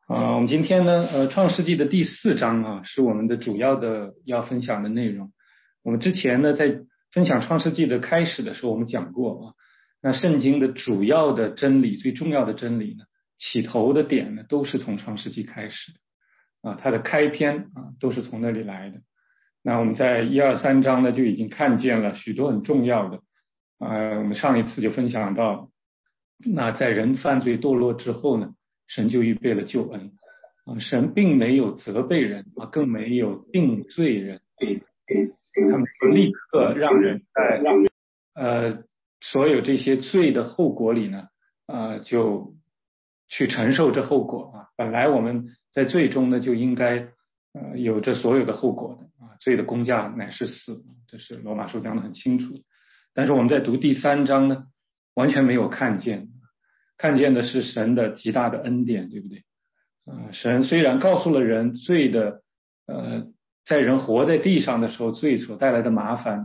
我们今天呢，创世纪的第4章啊，是我们的主要的要分享的内容。我们之前呢，在分享创世纪的开始的时候，我们讲过啊，那圣经的主要的真理、最重要的真理呢，起头的点呢，都是从创世纪开始的啊，它的开篇啊，都是从那里来的。那我们在1、2、3章呢，就已经看见了许多很重要的我们上一次就分享到，那在人犯罪堕落之后呢，神就预备了救恩啊，神并没有责备人啊，更没有定罪人，他们立刻让人在所有这些罪的后果里呢就去承受这后果啊。本来我们在罪中呢就应该有这所有的后果的啊，罪的工价乃是死，这是罗马书讲得很清楚。但是我们在读第3章呢，完全没有看见的是神的极大的恩典，对不对？神虽然告诉了人罪的在人活在地上的时候罪所带来的麻烦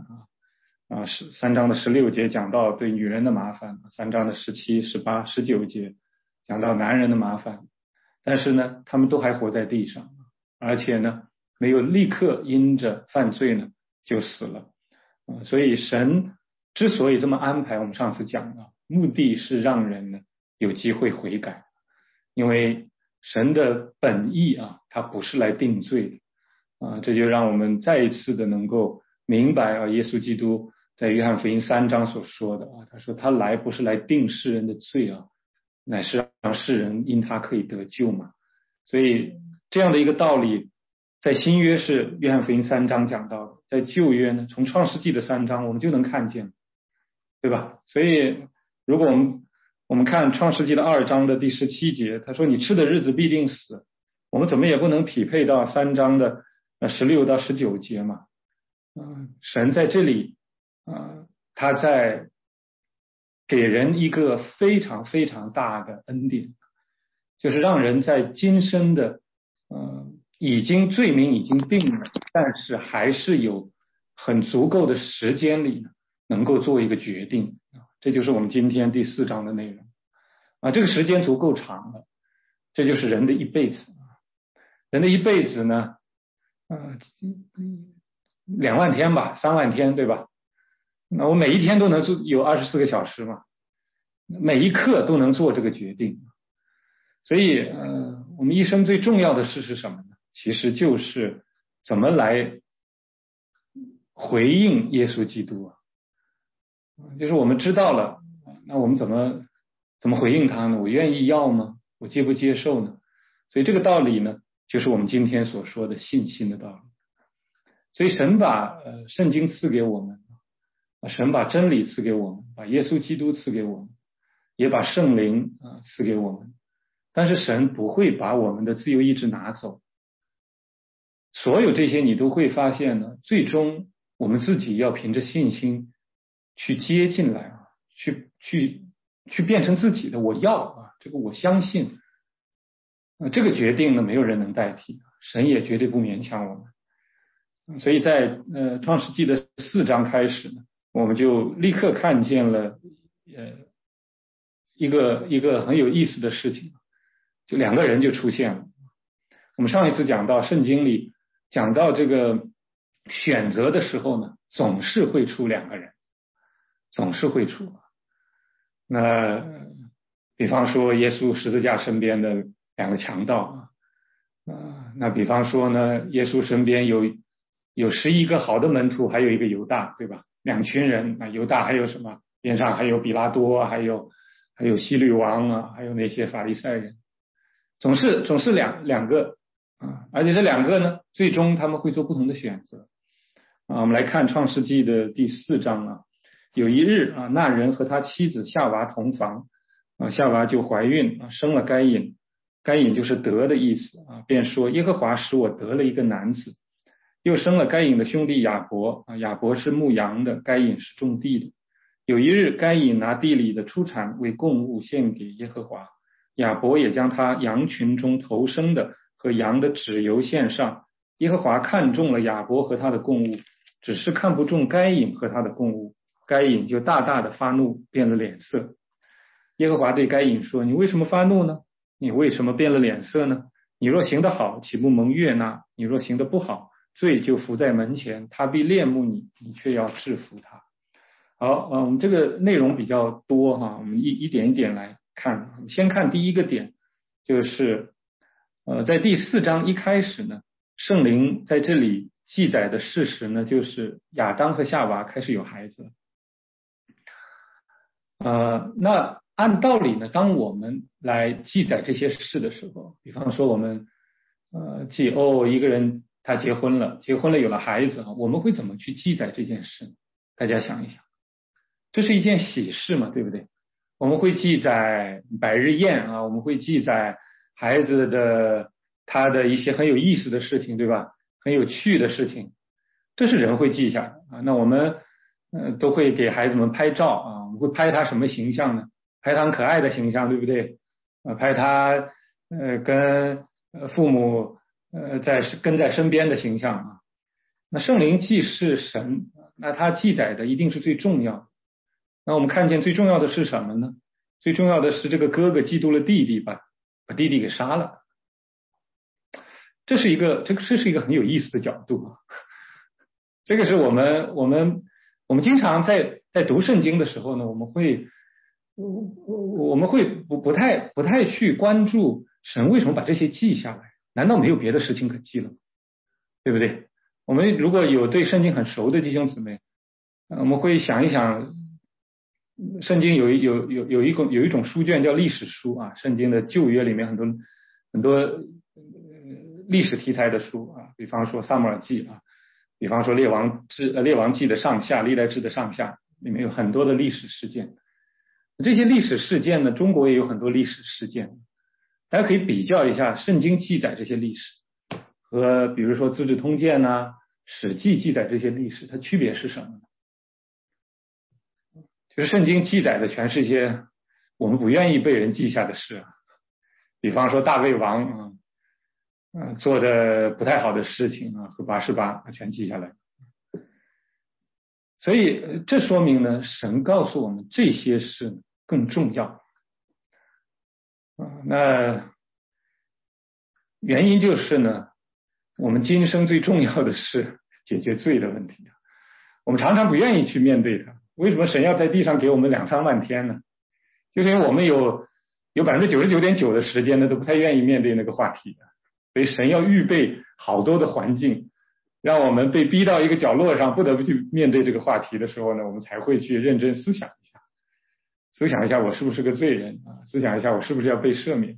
3章的16节讲到对女人的麻烦，3章的17、18、19节讲到男人的麻烦，但是呢他们都还活在地上，而且呢没有立刻因着犯罪呢就死了所以神之所以这么安排，我们上次讲了，目的是让人呢有机会悔改，因为神的本意他不是来定罪的这就让我们再一次的能够明白耶稣基督在约翰福音3章所说的他说他来不是来定世人的罪乃是让世人因他可以得救嘛。所以这样的一个道理在新约是约翰福音3章讲到的，在旧约呢从创世纪的3章我们就能看见，对吧？所以如果我们看创世纪的2章的第17节，他说你吃的日子必定死，我们怎么也不能匹配到3章的16到19节嘛。神在这里他在给人一个非常非常大的恩典，就是让人在今生的已经罪名已经定了，但是还是有很足够的时间里呢能够做一个决定这就是我们今天第4章的内容这个时间足够长了，这就是人的一辈子人的一辈子呢2万天吧，3万天，对吧？那我每一天都能有24个小时嘛，每一刻都能做这个决定。所以我们一生最重要的事是什么呢？其实就是怎么来回应耶稣基督就是我们知道了，那我们怎么回应他呢？我愿意要吗？我接不接受呢？所以这个道理呢，就是我们今天所说的信心的道理。所以神把圣经赐给我们，神把真理赐给我们，把耶稣基督赐给我们，也把圣灵赐给我们，但是神不会把我们的自由意志拿走。所有这些你都会发现呢，最终我们自己要凭着信心去接进来去变成自己的我要这个我相信这个决定呢没有人能代替，神也绝对不勉强我们。所以在创世纪的4章开始呢，我们就立刻看见了一个很有意思的事情，就2个人就出现了。我们上一次讲到圣经里讲到这个选择的时候呢，总是会出2个人，总是会出。那比方说耶稣十字架身边的2个强盗那比方说呢，耶稣身边有11个好的门徒，还有一个犹大，对吧？2群人，犹大还有什么？边上还有比拉多，还有希律王还有那些法利赛人，总是两个而且这2个呢，最终他们会做不同的选择我们来看创世纪的第4章有一日那人和他妻子夏娃同房夏娃就怀孕生了该隐，该隐就是得的意思便说耶和华使我得了一个男子，又生了该隐的兄弟亚伯亚伯是牧羊的，该隐是种地的。有一日该隐拿地里的出产为供物献给耶和华，亚伯也将他羊群中头生的和羊的脂油献上。耶和华看中了亚伯和他的供物，只是看不中该隐和他的供物，该隐就大大的发怒，变了脸色。耶和华对该隐说，你为什么发怒呢？你为什么变了脸色呢？ 你若行得好，岂不蒙悦纳？你若行得不好，罪就伏在门前，他必恋慕你，你却要制服他。好，我们这个内容比较多哈，我们一点一点来看。先看第一个点，就是在第4章一开始呢，圣灵在这里记载的事实呢，就是亚当和夏娃开始有孩子。那按道理呢，当我们来记载这些事的时候，比方说我们记一个人他结婚了有了孩子，我们会怎么去记载这件事呢？大家想一想，这是一件喜事嘛，对不对？我们会记载百日宴啊，我们会记载孩子的他的一些很有意思的事情，对吧？很有趣的事情，这是人会记下的啊。那我们都会给孩子们拍照啊，我们会拍他什么形象呢？拍他很可爱的形象，对不对？拍他跟父母跟在身边的形象啊。那圣灵既是神，那他记载的一定是最重要的。那我们看见最重要的是什么呢？最重要的是这个哥哥嫉妒了弟弟，把弟弟给杀了。这是一个很有意思的角度啊。这个是我们经常在读圣经的时候呢，我们会不太去关注神为什么把这些记下来？难道没有别的事情可记了吗？对不对？我们如果有对圣经很熟的弟兄姊妹，我们会想一想，圣经有一种书卷叫历史书啊，圣经的旧约里面很多历史题材的书啊，比方说撒母耳记啊，比方说列王记的上下，历代志的上下，里面有很多的历史事件。这些历史事件呢，中国也有很多历史事件，大家可以比较一下圣经记载这些历史和比如说资治通鉴啊、史记记载这些历史，它区别是什么呢？就是圣经记载的全是一些我们不愿意被人记下的事啊，比方说大卫王做的不太好的事情啊，和拔示巴全记下来。所以这说明呢，神告诉我们这些事更重要。那原因就是呢，我们今生最重要的是解决罪的问题。我们常常不愿意去面对它。为什么神要在地上给我们2、3万天呢？就是因为我们有99.9%的时间呢，都不太愿意面对那个话题的。所以神要预备好多的环境，让我们被逼到一个角落上，不得不去面对这个话题的时候呢，我们才会去认真思想一下我是不是个罪人啊？思想一下我是不是要被赦免？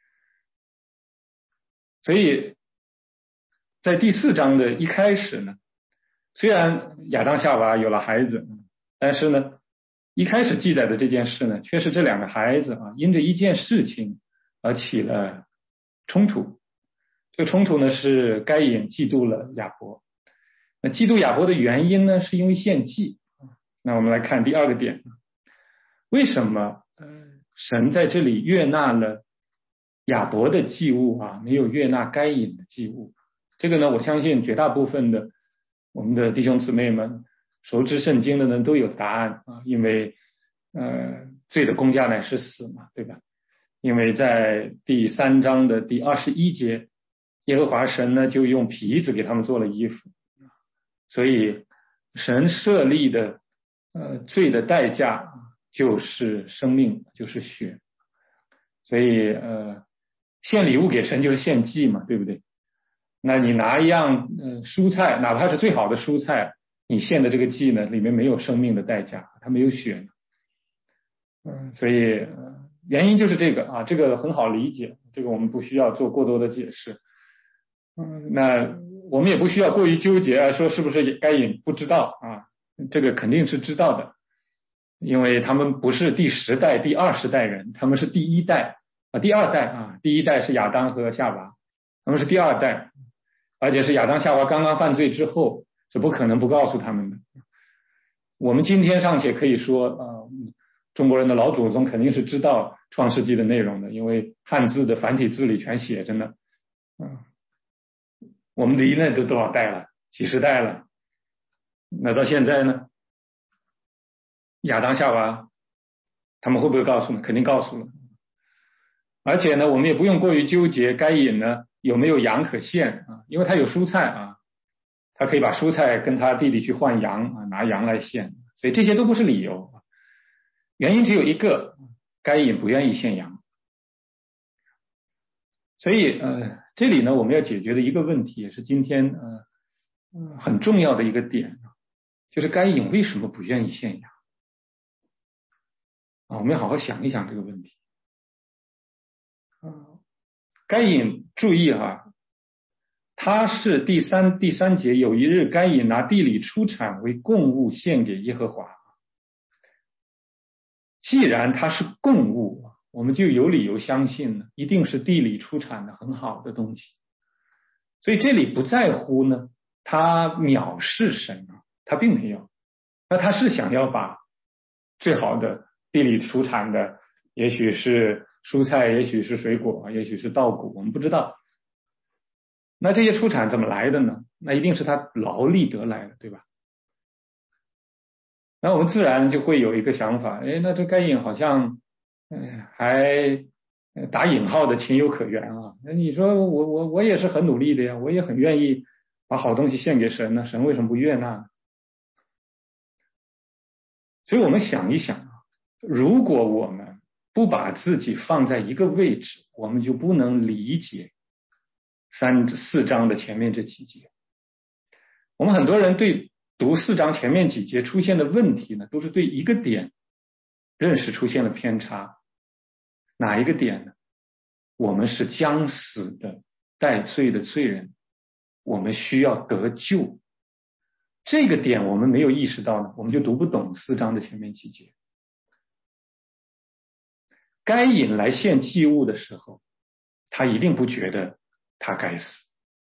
所以在第4章的一开始呢，虽然亚当夏娃有了孩子，但是呢，一开始记载的这件事呢，却是这2个孩子啊，因着一件事情而起了冲突。这个冲突呢，是该隐嫉妒了亚伯。那嫉妒亚伯的原因呢，是因为献祭。那我们来看第2个点，为什么神在这里悦纳了亚伯的祭物啊，没有悦纳该隐的祭物？这个呢，我相信绝大部分的我们的弟兄姊妹们熟知圣经的呢都有答案啊，因为罪的工价乃是死嘛，对吧？因为在第3章的第21节，耶和华神呢就用皮子给他们做了衣服，所以神设立的罪的代价就是生命，就是血。所以献礼物给神就是献祭嘛，对不对？那你拿一样蔬菜，哪怕是最好的蔬菜，你献的这个祭呢，里面没有生命的代价，它没有血。所以原因就是这个啊，这个很好理解，这个我们不需要做过多的解释。那我们也不需要过于纠结啊，说是不是该隐不知道啊？这个肯定是知道的，因为他们不是第10代、第20代人，他们是第1代啊，第2代啊，第1代是亚当和夏娃，他们是第2代，而且是亚当夏娃刚刚犯罪之后，是不可能不告诉他们的。我们今天尚且可以说中国人的老祖宗肯定是知道创世纪的内容的，因为汉字的繁体字里全写着呢。我们离那都多少代了？几十代了。那到现在呢？亚当夏娃他们会不会告诉呢？肯定告诉了。 而且呢，我们也不用过于纠结该隐呢有没有羊可献啊，因为他有蔬菜啊，他可以把蔬菜跟他弟弟去换羊啊，拿羊来献，所以这些都不是理由。原因只有一个，该隐不愿意献羊。所以这里呢，我们要解决的一个问题，也是今天很重要的一个点，就是该隐为什么不愿意献羊啊？我们要好好想一想这个问题。该隐注意哈，他是第三节，有一日该隐拿地里出产为供物献给耶和华。既然它是供物，我们就有理由相信呢，一定是地里出产的很好的东西。所以这里不在乎呢，他藐视神啊，他并没有。那他是想要把最好的地里出产的，也许是蔬菜，也许是水果，也许是稻谷，我们不知道。那这些出产怎么来的呢？那一定是他劳力得来的，对吧？那我们自然就会有一个想法，那这该隐好像还打引号的情有可原啊。那你说我也是很努力的呀，我也很愿意把好东西献给神呢，神为什么不悦纳呢？所以我们想一想啊，如果我们不把自己放在一个位置，我们就不能理解4章的前面这几节。我们很多人对读4章前面几节出现的问题呢，都是对一个点认识出现了偏差。哪一个点呢？我们是将死的带罪的罪人，我们需要得救。这个点我们没有意识到呢，我们就读不懂4章的前面几节。该隐来献祭物的时候，他一定不觉得他该死，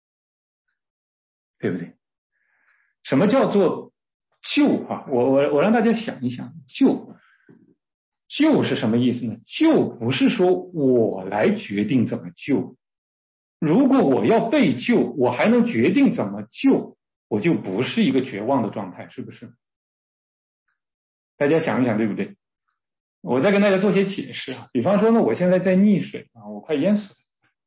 对不对？什么叫做救啊？我让大家想一想，救是什么意思呢？救不是说我来决定怎么救，如果我要被救，我还能决定怎么救，我就不是一个绝望的状态，是不是？大家想一想，对不对？我再跟大家做些解释啊，比方说呢，我现在在溺水啊，我快淹死了，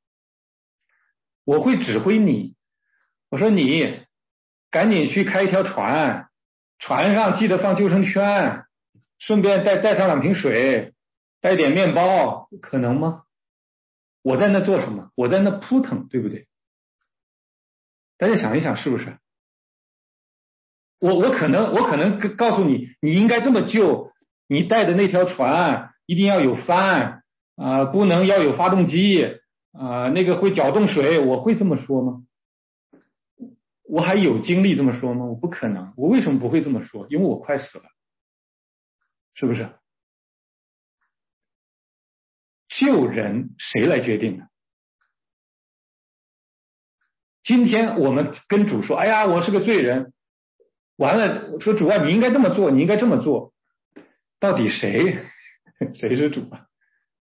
我会指挥你，我说你赶紧去开一条船，船上记得放救生圈，顺便带上2瓶水，带点面包，可能吗？我在那做什么？我在那扑腾，对不对？大家想一想，是不是？我可能告诉你，你应该这么救，你带的那条船一定要有帆啊，不能要有发动机啊，那个会搅动水，我会这么说吗？我还有精力这么说吗？我不可能。我为什么不会这么说？因为我快死了，是不是？救人谁来决定的？今天我们跟主说，哎呀，我是个罪人，完了说主啊，你应该这么做，你应该这么做，到底谁是主啊？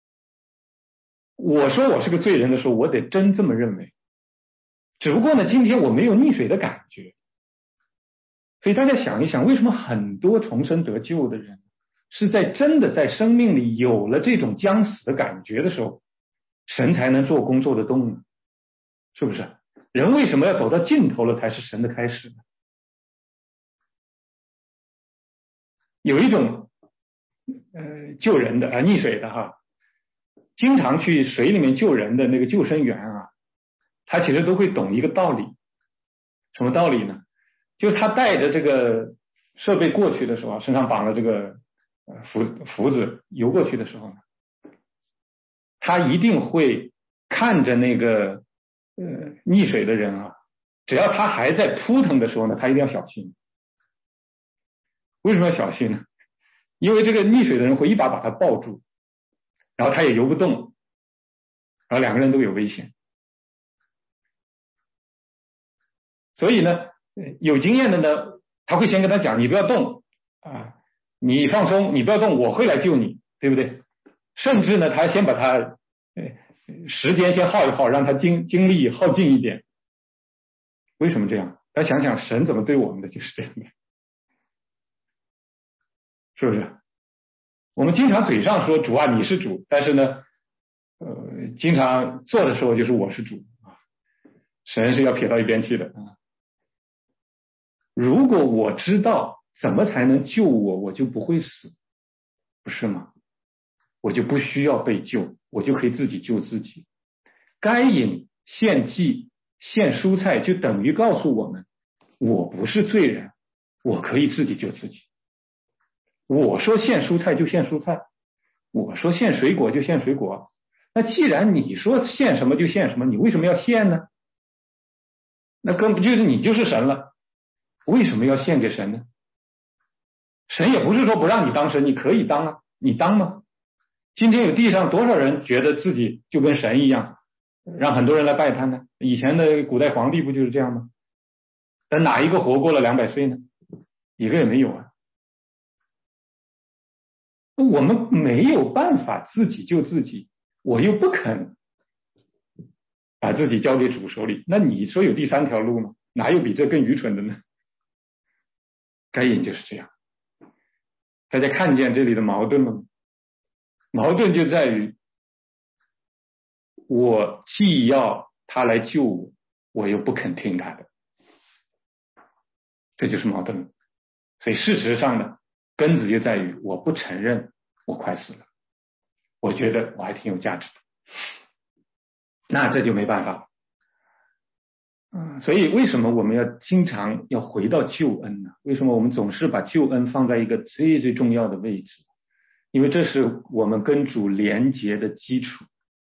我说我是个罪人的时候，我得真这么认为。只不过呢，今天我没有溺水的感觉，所以大家想一想，为什么很多重生得救的人是在真的在生命里有了这种将死的感觉的时候，神才能做工作的动呢？是不是？人为什么要走到尽头了才是神的开始呢？有一种救人的溺水的哈，经常去水里面救人的那个救生员啊，他其实都会懂一个道理。什么道理呢？就是他带着这个设备过去的时候，身上绑了这个浮子游过去的时候呢，他一定会看着那个溺水的人啊，只要他还在扑腾的时候呢，他一定要小心。为什么要小心呢？因为这个溺水的人会一把他抱住，然后他也游不动，然后2个人都有危险。所以呢，有经验的呢，他会先跟他讲，你不要动啊，你放松，你不要动，我会来救你，对不对？甚至呢，他先把他时间先耗一耗，让他精力耗尽一点。为什么这样？大家想想，神怎么对我们的就是这样的，是不是？我们经常嘴上说主啊你是主，但是呢， 经常做的时候就是我是主啊，神是要撇到一边去的啊。如果我知道怎么才能救我，我就不会死，不是吗？我就不需要被救，我就可以自己救自己。该隐献祭献蔬菜就等于告诉我们，我不是罪人，我可以自己救自己。我说献蔬菜就献蔬菜，我说献水果就献水果。那既然你说献什么就献什么，你为什么要献呢？那根本就是你就是神了，为什么要献给神呢？神也不是说不让你当神，你可以当啊，你当吗？今天有地上多少人觉得自己就跟神一样，让很多人来拜他呢？以前的古代皇帝不就是这样吗？但哪一个活过了200岁呢？一个也没有啊。我们没有办法自己救自己，我又不肯把自己交给主手里，那你说有第3条路吗？哪有比这更愚蠢的呢？该隐就是这样。大家看见这里的矛盾了吗？矛盾就在于我既要他来救我，我又不肯听他的，这就是矛盾。所以事实上呢，根子就在于我不承认我快死了，我觉得我还挺有价值的，那这就没办法。所以为什么我们要经常要回到救恩呢？为什么我们总是把救恩放在一个最最重要的位置？因为这是我们跟主连结的基础。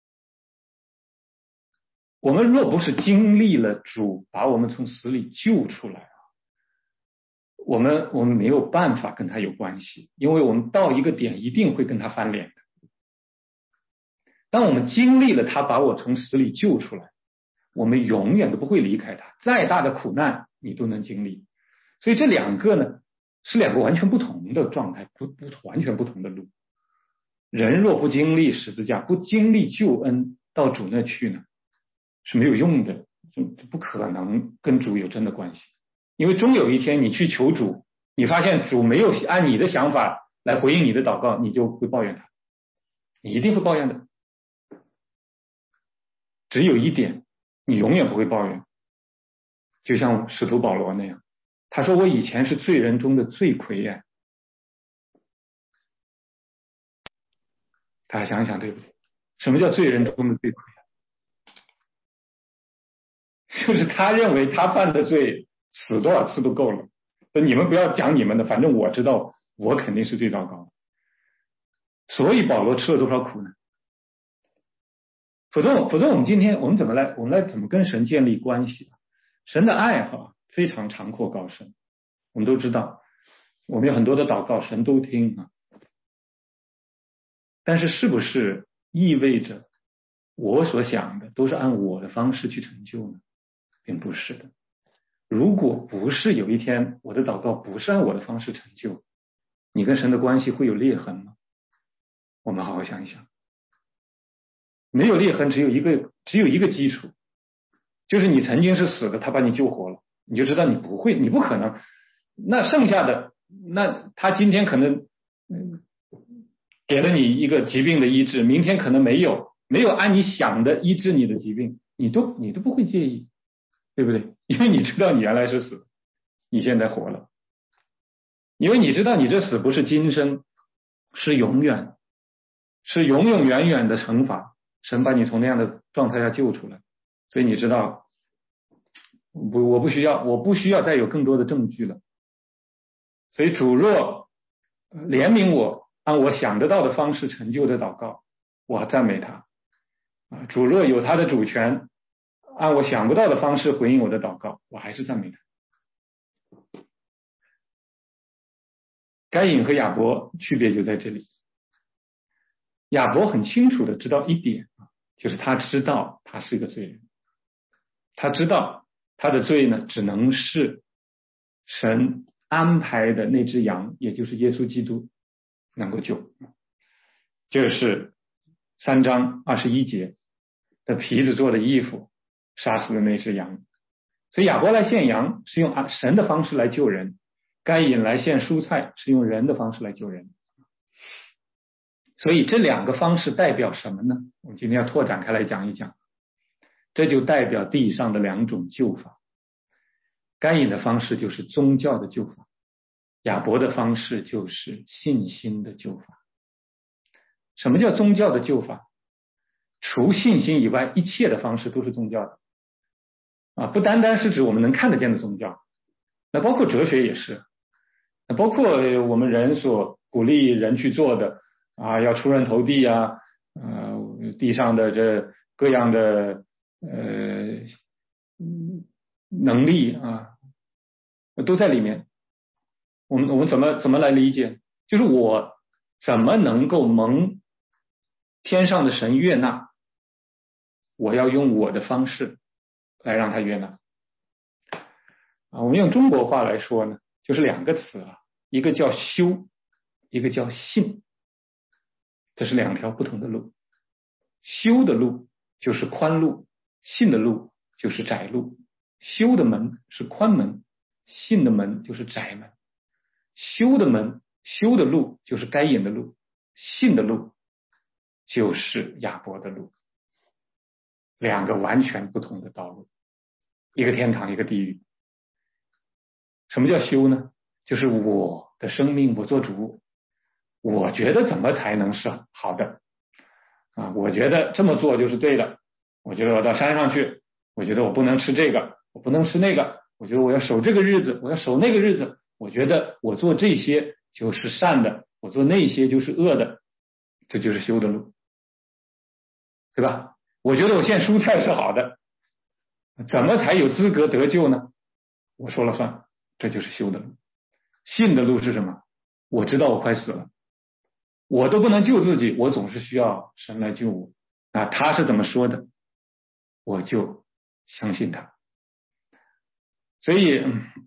我们若不是经历了主把我们从死里救出来，我们没有办法跟他有关系，因为我们到一个点一定会跟他翻脸的。当我们经历了他把我从死里救出来，我们永远都不会离开他，再大的苦难你都能经历。所以这两个呢，是2个完全不同的状态，完全不同的路。人若不经历十字架，不经历救恩到主那去呢，是没有用的，不可能跟主有真的关系。因为终有一天你去求主，你发现主没有按你的想法来回应你的祷告，你就会抱怨他，你一定会抱怨的。只有一点，你永远不会抱怨，就像使徒保罗那样，他说我以前是罪人中的罪魁呀。大家想一想对不对？什么叫罪人中的罪魁？就是他认为他犯的罪死多少次都够了，你们不要讲你们的，反正我知道我肯定是最糟糕的。所以保罗吃了多少苦呢？否则我们今天我们怎么跟神建立关系？神的爱非常长阔高深，我们都知道，我们有很多的祷告神都听啊。但是是不是意味着我所想的都是按我的方式去成就呢？并不是的。如果不是有一天我的祷告不是按我的方式成就，你跟神的关系会有裂痕吗？我们好好想一想。没有裂痕，只有一个基础，就是你曾经是死的，他把你救活了，你就知道你不可能。那剩下的，那他今天可能给了你一个疾病的医治，明天可能没有按你想的医治你的疾病，你都不会介意，对不对？因为你知道你原来是死，你现在活了，因为你知道你这死不是今生，是永远，是永永远远的惩罚，神把你从那样的状态下救出来，所以你知道，我不需要再有更多的证据了。所以主若怜悯我，按我想得到的方式成就的祷告，我赞美他。主若有他的主权，按我想不到的方式回应我的祷告，我还是赞美他。该隐和亚伯区别就在这里。亚伯很清楚的知道一点，就是他知道他是一个罪人，他知道他的罪呢，只能是神安排的那只羊，也就是耶稣基督能够救。这是3章21节的皮子做的衣服杀死的那只羊。所以亚伯来献羊是用神的方式来救人，该隐来献蔬菜是用人的方式来救人。 所以这两个方式代表什么呢？我们今天要拓展开来讲一讲。这就代表地上的两种救法。该隐的方式就是宗教的救法，亚伯的方式就是信心的救法。什么叫宗教的救法？除信心以外，一切的方式都是宗教的啊，不单单是指我们能看得见的宗教，那包括哲学也是，那包括我们人所鼓励人去做的啊，要出人头地啊，地上的这各样的能力啊，都在里面。我们怎么来理解？就是我怎么能够蒙天上的神悦纳？我要用我的方式来让他悦纳。我们用中国话来说呢，就是两个词啊，一个叫修，一个叫信，这是两条不同的路。修的路就是宽路，信的路就是窄路。修的门是宽门，信的门就是窄门。修的门，修的路就是该隐的路，信的路就是亚伯的路。两个完全不同的道路，一个天堂，一个地狱。什么叫修呢？就是我的生命我做主，我觉得怎么才能是好的啊？我觉得这么做就是对的。我觉得我到山上去，我觉得我不能吃这个，我不能吃那个，我觉得我要守这个日子，我要守那个日子，我觉得我做这些就是善的，我做那些就是恶的，这就是修的路，对吧？我觉得我献蔬菜是好的，怎么才有资格得救呢？我说了算，这就是修的路。信的路是什么？我知道我快死了，我都不能救自己，我总是需要神来救我。啊，他是怎么说的，我就相信他。所以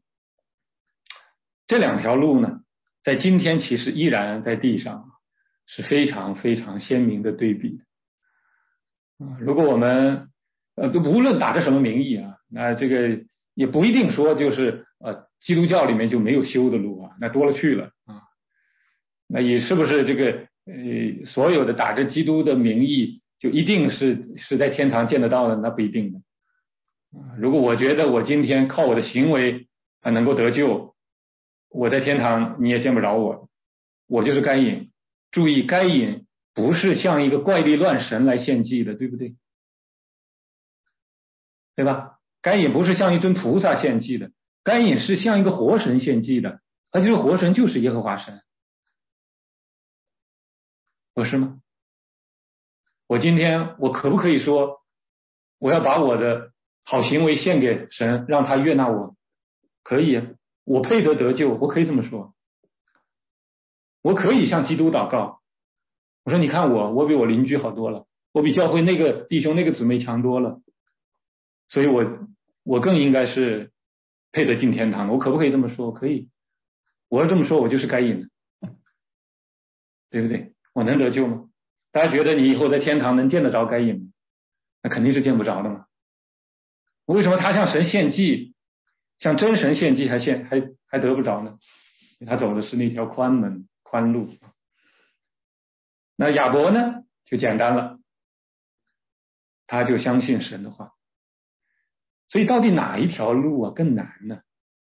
这两条路呢，在今天其实依然在地上是非常非常鲜明的对比的。如果我们无论打着什么名义啊，那这个也不一定说就是基督教里面就没有修的路啊，那多了去了啊。那也是不是这个所有的打着基督的名义就一定是在天堂见得到的？那不一定的。如果我觉得我今天靠我的行为能够得救，我在天堂你也见不着我，我就是该隐。注意，该隐不是像一个怪力乱神来献祭的，对不对？对吧？该隐不是像一尊菩萨献祭的，该隐是像一个活神献祭的，而这个活神就是耶和华神，不是吗？我今天我可不可以说我要把我的好行为献给神，让他悦纳我？可以啊，我配得得救，我可以这么说。我可以向基督祷告，我说你看我比我邻居好多了，我比教会那个弟兄那个姊妹强多了，所以我更应该是配得进天堂。我可不可以这么说？可以。我要这么说，我就是该隐的，对不对？我能得救吗？大家觉得你以后在天堂能见得着该隐吗？那肯定是见不着的嘛。为什么他向神献祭，向真神献祭还得不着呢？他走的是那条宽门宽路。那亚伯呢就简单了，他就相信神的话。所以到底哪一条路更难呢？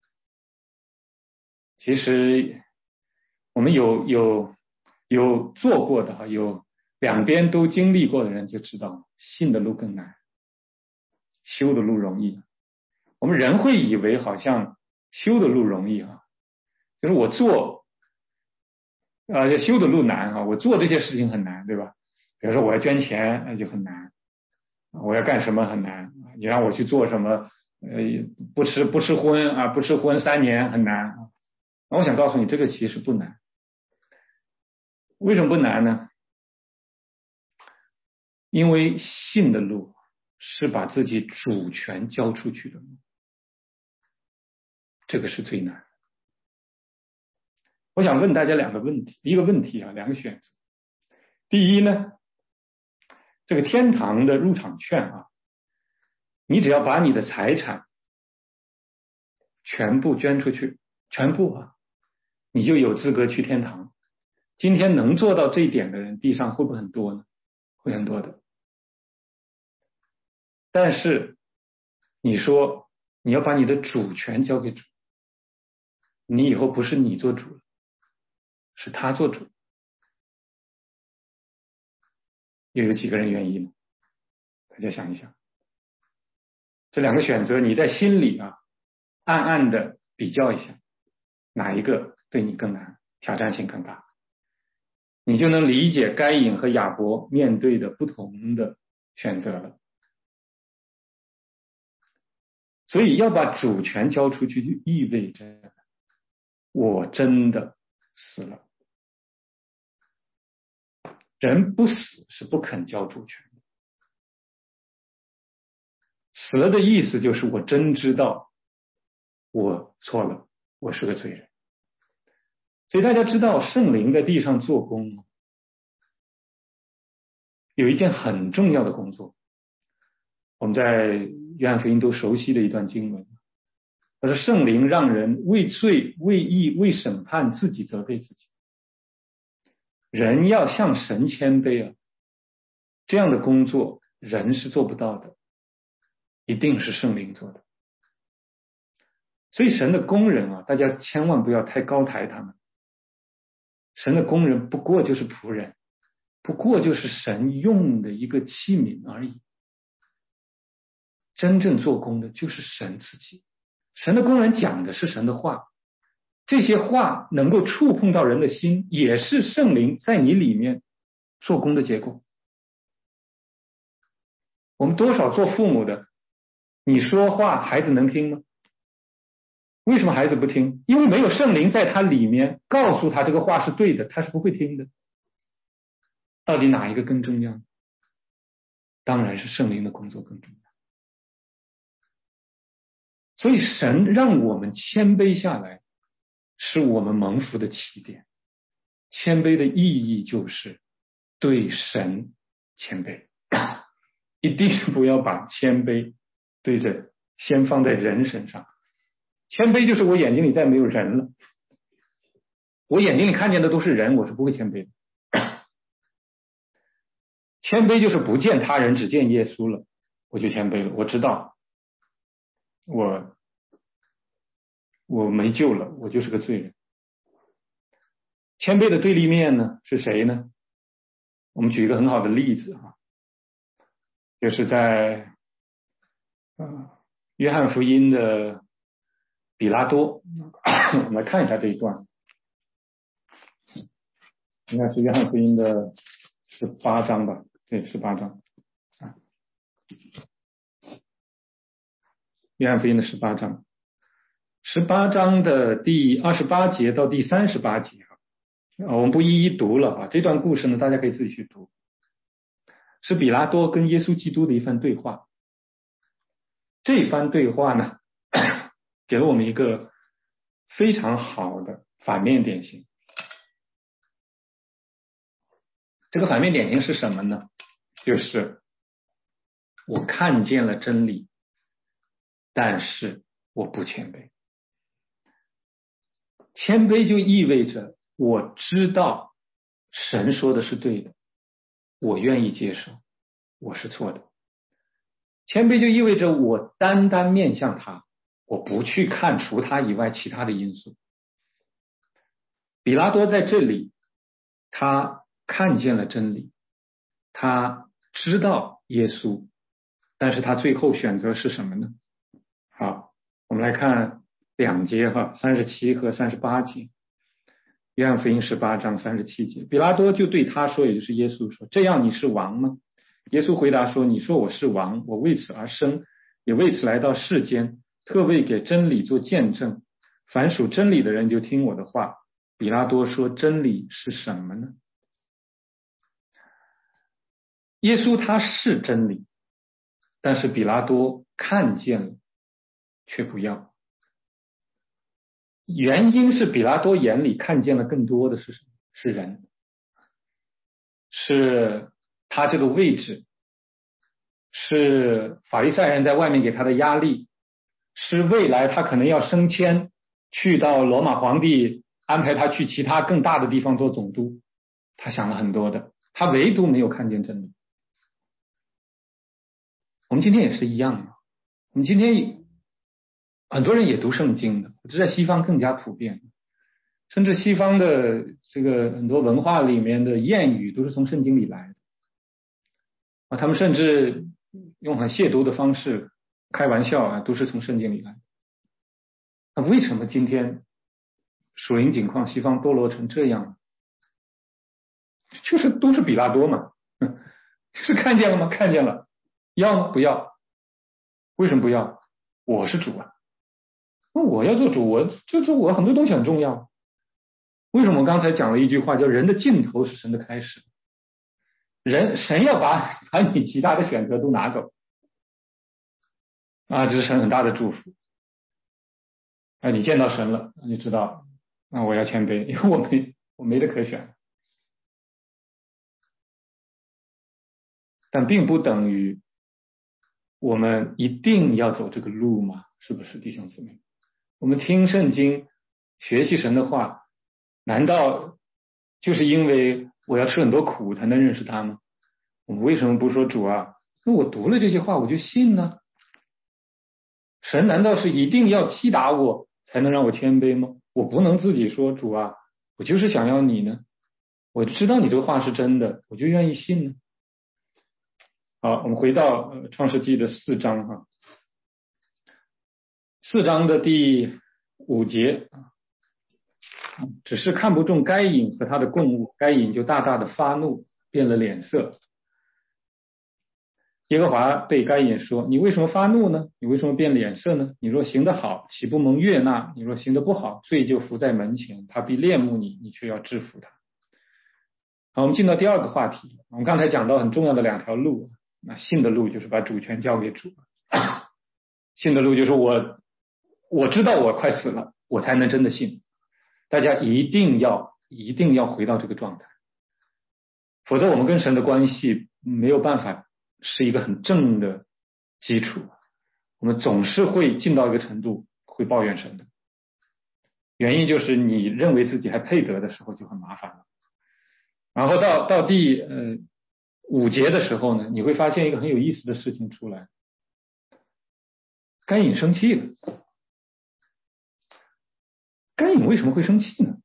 其实我们有做过的有两边都经历过的人就知道，信的路更难，修的路容易。我们人会以为好像修的路容易就是我做修的路难我做这些事情很难，对吧？比如说我要捐钱，那就很难，我要干什么很难，你让我去做什么不吃荤不吃荤3年很难。我想告诉你，这个其实不难。为什么不难呢？因为信的路是把自己主权交出去的路，这个是最难的。我想问大家两个问题，一个问题两个选择。第一呢，这个天堂的入场券你只要把你的财产全部捐出去，全部你就有资格去天堂。 今天能做到这一点的人，地上会不会很多呢？会很多的。但是你说你要把你的主权交给主，你以后不是你做主了，是他做主，又有几个人愿意呢？大家想一想，这两个选择你在心里暗暗的比较一下，哪一个对你更难，挑战性更大，你就能理解该隐和亚伯面对的不同的选择了。所以要把主权交出去，就意味着我真的死了。人不死是不肯交主权的，死了的意思就是我真知道我错了，我是个罪人。所以大家知道圣灵在地上做工有一件很重要的工作，我们在约翰福音都熟悉的一段经文，他说圣灵让人为罪、为义、为审判自己责备自己。人要向神谦卑这样的工作人是做不到的，一定是圣灵做的。所以神的工人大家千万不要太高抬他们。神的工人不过就是仆人，不过就是神用的一个器皿而已。真正做工的就是神自己。神的工人讲的是神的话，这些话能够触碰到人的心，也是圣灵在你里面做工的结果。我们多少做父母的，你说话孩子能听吗？为什么孩子不听？因为没有圣灵在他里面告诉他这个话是对的，他是不会听的。到底哪一个更重要？当然是圣灵的工作更重要。所以神让我们谦卑下来，是我们蒙福的起点。谦卑的意义就是对神谦卑，一定不要把谦卑对着先放在人身上。谦卑就是我眼睛里再没有人了，我眼睛里看见的都是人，我是不会谦卑的。谦卑就是不见他人，只见耶稣了，我就谦卑了。我知道我没救了，我就是个罪人。谦卑的对立面呢是谁呢？我们举一个很好的例子就是在约翰福音的比拉多，我们来看一下这一段，应该是约翰福音的18章吧？对，18章约翰福音的18章，18章的第28节到第38节我们不一一读了这段故事呢，大家可以自己去读，是比拉多跟耶稣基督的一番对话。这番对话呢，给了我们一个非常好的反面典型。这个反面典型是什么呢？就是我看见了真理，但是我不谦卑。谦卑就意味着我知道神说的是对的，我愿意接受，我是错的。谦卑就意味着我单单面向他，我不去看除他以外其他的因素。比拉多在这里，他看见了真理，他知道耶稣，但是他最后选择是什么呢？好，我们来看2节37和38节。约翰福音18章37节，比拉多就对他说，也就是耶稣说，这样你是王吗？耶稣回答说，你说我是王，我为此而生，也为此来到世间，特为给真理做见证。凡属真理的人就听我的话。比拉多说，真理是什么呢？耶稣他是真理，但是比拉多看见了却不要。原因是比拉多眼里看见了更多的是什么？是人，是他这个位置，是法利赛人在外面给他的压力，是未来他可能要升迁去到罗马皇帝安排他去其他更大的地方做总督， 他想了很多的，他唯独没有看见真理。我们今天也是一样的，我们今天很多人也读圣经的，这在西方更加普遍，甚至西方的这个很多文化里面的谚语都是从圣经里来的啊，他们甚至用很亵渎的方式开玩笑啊，都是从圣经里来的。那为什么今天属灵景况西方堕落成这样？就是都是比拉多嘛，就是看见了吗？看见了，要吗？不要。为什么不要？我是主啊，那我要做主，我很多东西很重要。为什么我刚才讲了一句话，叫人的尽头是神的开始？神要把你其他的选择都拿走啊，这是神很大的祝福啊！你见到神了，你知道，那我要谦卑，因为我没得可选。但并不等于我们一定要走这个路嘛，是不是弟兄姊妹？我们听圣经学习神的话，难道就是因为我要吃很多苦才能认识他吗？我们为什么不说主啊，那我读了这些话我就信呢？神难道是一定要击打我才能让我谦卑吗？我不能自己说主啊，我就是想要你呢，我知道你这个话是真的，我就愿意信呢。好，我们回到创世纪的4章哈，4章的第5节，只是看不中该隐和他的供物，该隐就大大的发怒，变了脸色。耶和华对该隐说：你为什么发怒呢？你为什么变脸色呢？你若行得好，岂不蒙悦纳？你若行得不好，罪就伏在门前，他必恋慕你，你却要制服他。好，我们进到第二个话题。我们刚才讲到很重要的2条路，那信的路就是把主权交给主，信的路就是我知道我快死了，我才能真的信。大家一定要回到这个状态，否则我们跟神的关系没有办法是一个很正的基础，我们总是会进到一个程度会抱怨神的。原因就是你认为自己还配得的时候就很麻烦了。然后到第5节的时候呢，你会发现一个很有意思的事情出来，该隐生气了。该隐为什么会生气呢？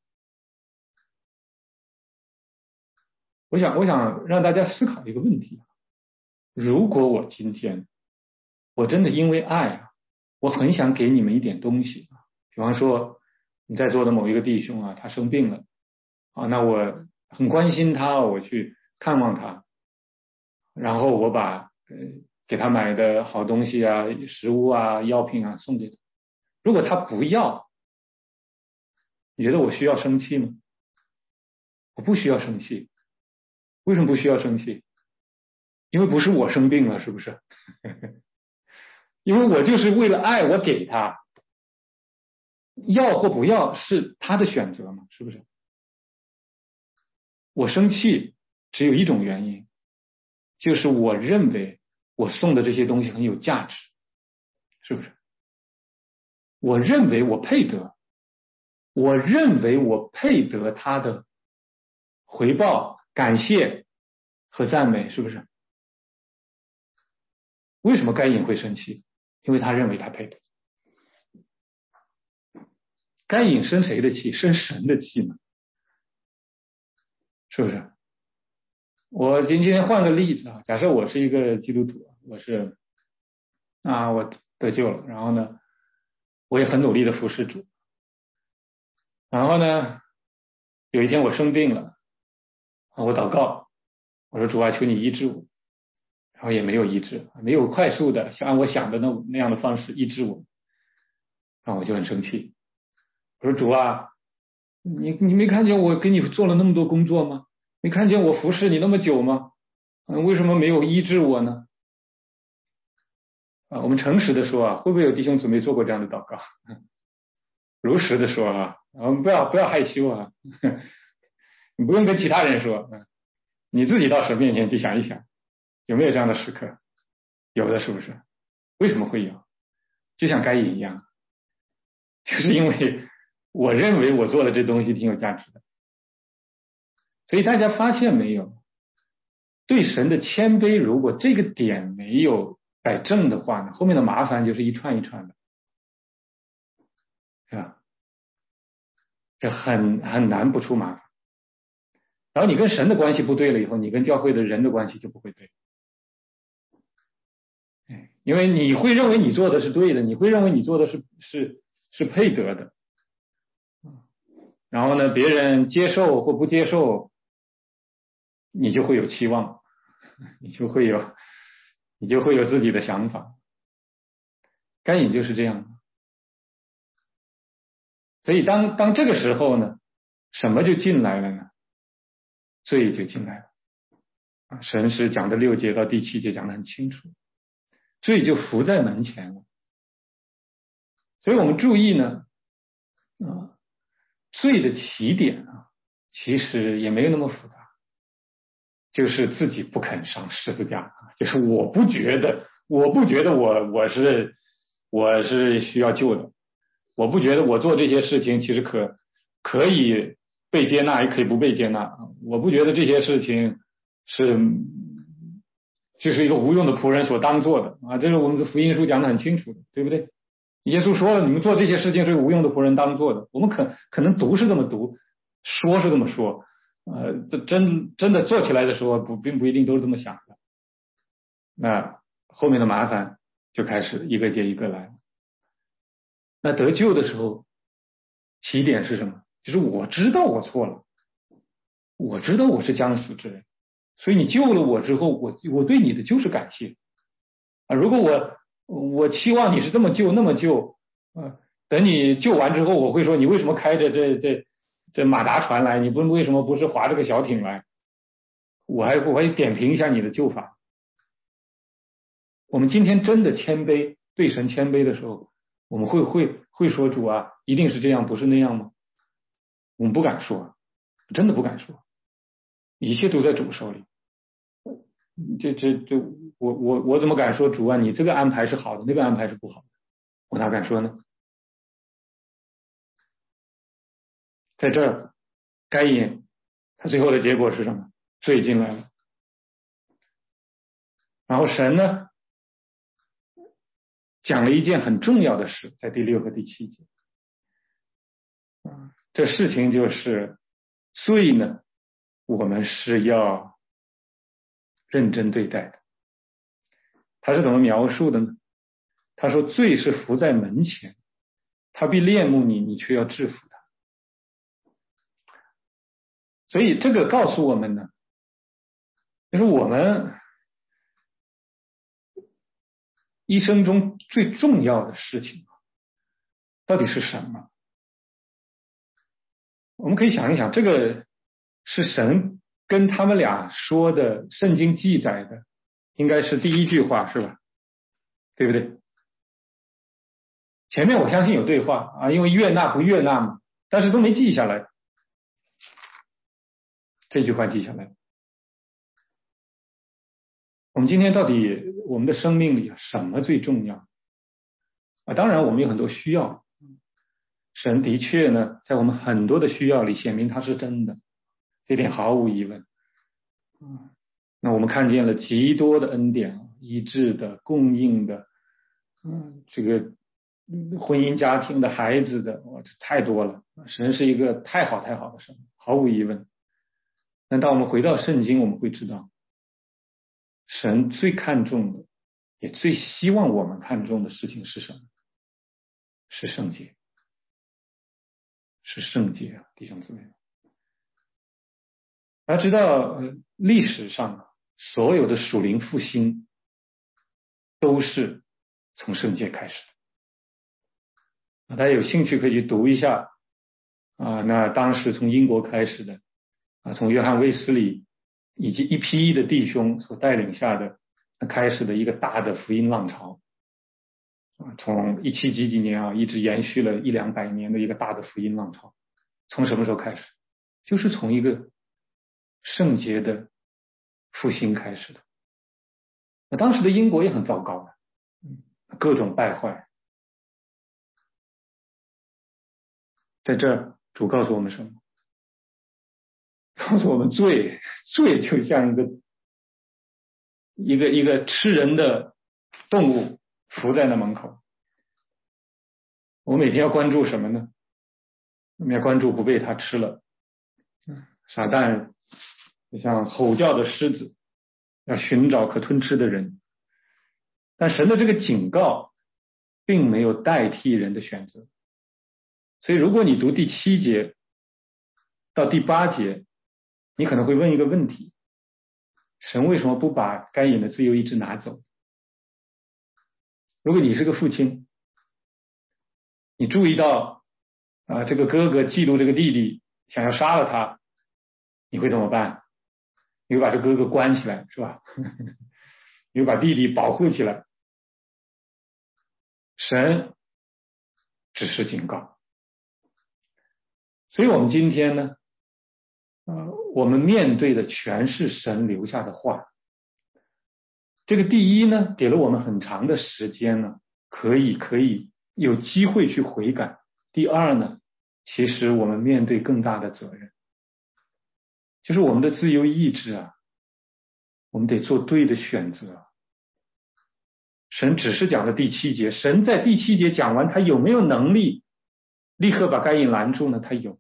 我想让大家思考一个问题，如果我今天我真的因为爱啊，我很想给你们一点东西啊，比方说你在座的某一个弟兄啊，他生病了啊，那我很关心他，我去看望他，然后我把给他买的好东西啊、食物啊、药品啊送给他。如果他不要，你觉得我需要生气吗？我不需要生气。为什么不需要生气？因为不是我生病了，是不是？因为我就是为了爱，我给他，要或不要是他的选择嘛，是不是？我生气只有一种原因，就是我认为我送的这些东西很有价值，是不是？我认为我配得，我认为我配得他的回报、感谢和赞美，是不是？为什么该隐会生气？因为他认为他配得。该隐生谁的气？生神的气呢？是不是？我今天换个例子啊，假设我是一个基督徒，我得救了，然后呢，我也很努力的服侍主，然后呢，有一天我生病了，我祷告，我说主啊，求你医治我，然后也没有医治，没有快速的按我想的那样的方式医治我，然后我就很生气，我说主啊，你没看见我给你做了那么多工作吗？没看见我服侍你那么久吗？为什么没有医治我呢？我们诚实的说啊，会不会有弟兄姊妹做过这样的祷告？如实的说啊，不要害羞啊，你不用跟其他人说，你自己到神面前去想一想，有没有这样的时刻？有的，是不是？为什么会有？就像该隐一样，就是因为我认为我做的这东西挺有价值的， 所以大家发现没有，对神的谦卑，如果这个点没有摆正的话呢，后面的麻烦就是一串一串的，是吧？这很难不出麻烦。然后你跟神的关系不对了以后，你跟教会的人的关系就不会对。因为你会认为你做的是对的，你会认为你做的是配得的。然后呢，别人接受或不接受，你就会有期望，你就会有自己的想法。该隐就是这样。所以当这个时候呢，什么就进来了呢？罪就进来了。神是讲的6节到第7节讲的很清楚，罪就伏在门前了。所以我们注意呢，罪的起点啊，其实也没有那么复杂，就是自己不肯上十字架，就是我不觉得我是需要救的，我不觉得我做这些事情其实可以被接纳，也可以不被接纳，我不觉得这些事情就是一个无用的仆人所当做的啊，这是我们的福音书讲的很清楚的，对不对？耶稣说了，你们做这些事情是无用的仆人当做的。我们可能读是这么读，说是这么说，真的做起来的时候并不一定都是这么想的。那后面的麻烦就开始一个接一个来了。那得救的时候，起点是什么？就是我知道我错了，我知道我是将死之人，所以你救了我之后，我对你的就是感谢啊。如果我期望你是这么救那么救，等你救完之后，我会说你为什么开着这马达船来？你为什么不是划这个小艇来？我还点评一下你的救法。我们今天真的谦卑，对神谦卑的时候，我们会说主啊，一定是这样，不是那样吗？我们不敢说，真的不敢说，一切都在主手里。我怎么敢说主啊？你这个安排是好的，那个安排是不好的，我哪敢说呢？在这儿，该隐他最后的结果是什么？罪进来了。然后神呢，讲了一件很重要的事，在第6和第7节。这事情就是罪呢，我们是要认真对待的。他是怎么描述的呢？他说罪是伏在门前，他必恋慕你，你却要制服他。所以这个告诉我们呢，就是我们一生中最重要的事情到底是什么？我们可以想一想，这个是神跟他们俩说的，圣经记载的，应该是第1句话，是吧？对不对？前面我相信有对话啊，因为悦纳不悦纳嘛，但是都没记下来。这句话记下来。我们今天到底我们的生命里什么最重要啊？当然我们有很多需要，神的确呢，在我们很多的需要里显明他是真的，这点毫无疑问。那我们看见了极多的恩典，医治的、供应的，这个婚姻家庭的、孩子的，太多了。神是一个太好的神，毫无疑问。但当我们回到圣经，我们会知道，神最看重的，也最希望我们看重的事情是什么？是圣洁，是圣洁啊，弟兄姊妹。大家知道，历史上所有的属灵复兴都是从圣洁开始的。大家有兴趣可以去读一下啊，那当时从英国开始的啊，从约翰卫斯理以及一批的弟兄所带领下的开始的一个大的福音浪潮啊，从17几年啊，一直延续了100-200年的一个大的福音浪潮。从什么时候开始？就是从一个圣洁的复兴开始的。那当时的英国也很糟糕的，各种败坏。在这儿，主告诉我们什么？ 告诉我们罪就像一个吃人的动物伏在那门口。我每天要关注什么呢？我们要关注不被它吃了。撒旦就像吼叫的狮子，要寻找可吞吃的人。但神的这个警告并没有代替人的选择。所以如果你读第7节到第8节，你可能会问一个问题：神为什么不把该隐的自由意志拿走？如果你是个父亲，你注意到这个哥哥嫉妒这个弟弟，想要杀了他，你会怎么办？你会把这哥哥关起来，是吧？你会把弟弟保护起来。神只是警告。所以我们今天呢，我们面对的全是神留下的话。这个第一呢，给了我们很长的时间呢，可以有机会去悔改。第二呢，其实我们面对更大的责任，就是我们的自由意志啊，我们得做对的选择。神只是讲的第7节，神在第7节讲完，他有没有能力立刻把该隐拦住呢？他有。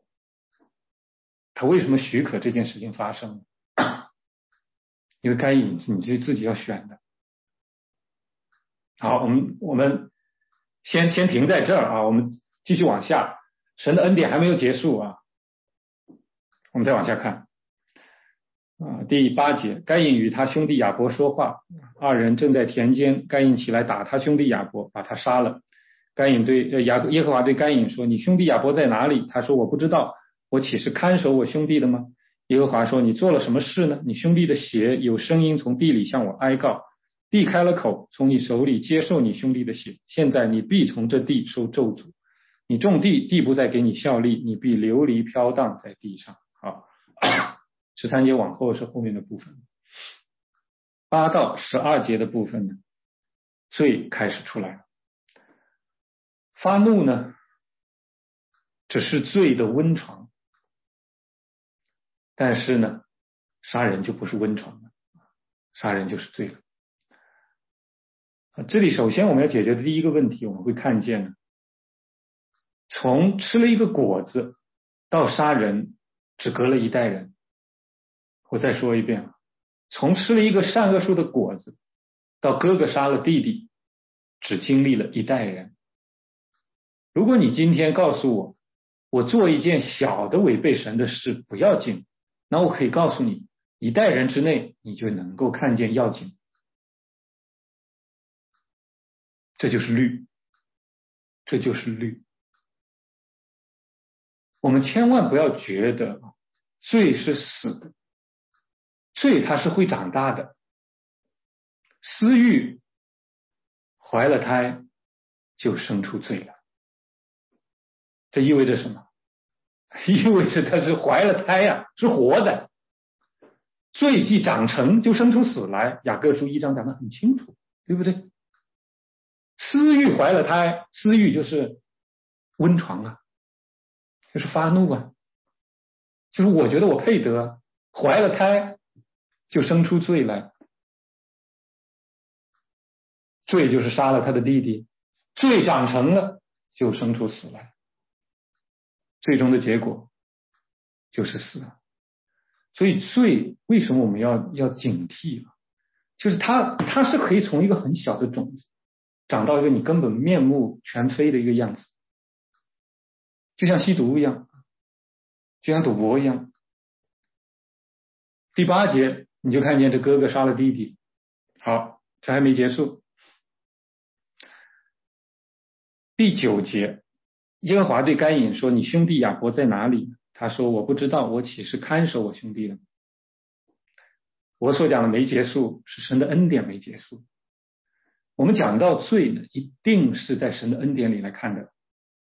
他为什么许可这件事情发生呢？因为该隐你自己要选的。好，我们先停在这儿啊，我们继续往下。神的恩典还没有结束啊，我们再往下看。第8节，该隐与他兄弟亚伯说话，二人正在田间，该隐起来打他兄弟亚伯，把他杀了。该隐对耶和华对该隐说：“你兄弟亚伯在哪里？”他说：“我不知道，我岂是看守我兄弟的吗？”耶和华说：“你做了什么事呢？你兄弟的血有声音从地里向我哀告，地开了口，从你手里接受你兄弟的血。现在你必从这地受咒诅，你种地，地不再给你效力，你必流离飘荡在地上。”好。13节往后是后面的部分。8到12节的部分呢，罪开始出来了。发怒呢，只是罪的温床，但是呢，杀人就不是温床了，杀人就是罪了。这里首先我们要解决的第一个问题，我们会看见呢，从吃了一个果子到杀人，只隔了一代人。我再说一遍，从吃了一个善恶树的果子到哥哥杀了弟弟，只经历了一代人。如果你今天告诉我做一件小的违背神的事不要紧，那我可以告诉你，一代人之内你就能够看见要紧。这就是律，这就是律。我们千万不要觉得罪是死的，罪它是会长大的。私欲怀了胎就生出罪了。这意味着什么？意味着它是怀了胎呀，是活的。罪既长成就生出死来，雅各书1章讲得很清楚，对不对？私欲怀了胎，私欲就是温床啊，就是发怒啊，就是我觉得我配得，怀了胎就生出罪来。罪就是杀了他的弟弟，罪长成了就生出死来，最终的结果就是死。所以罪为什么我们要警惕？就是它是可以从一个很小的种子长到一个你根本面目全非的一个样子，就像吸毒一样，就像赌博一样。第8节你就看见这哥哥杀了弟弟。好，这还没结束。第9节，耶和华对该隐说：“你兄弟亚伯在哪里？”他说：“我不知道，我岂是看守我兄弟的？”我所讲的没结束，是神的恩典没结束。我们讲到罪呢，一定是在神的恩典里来看的。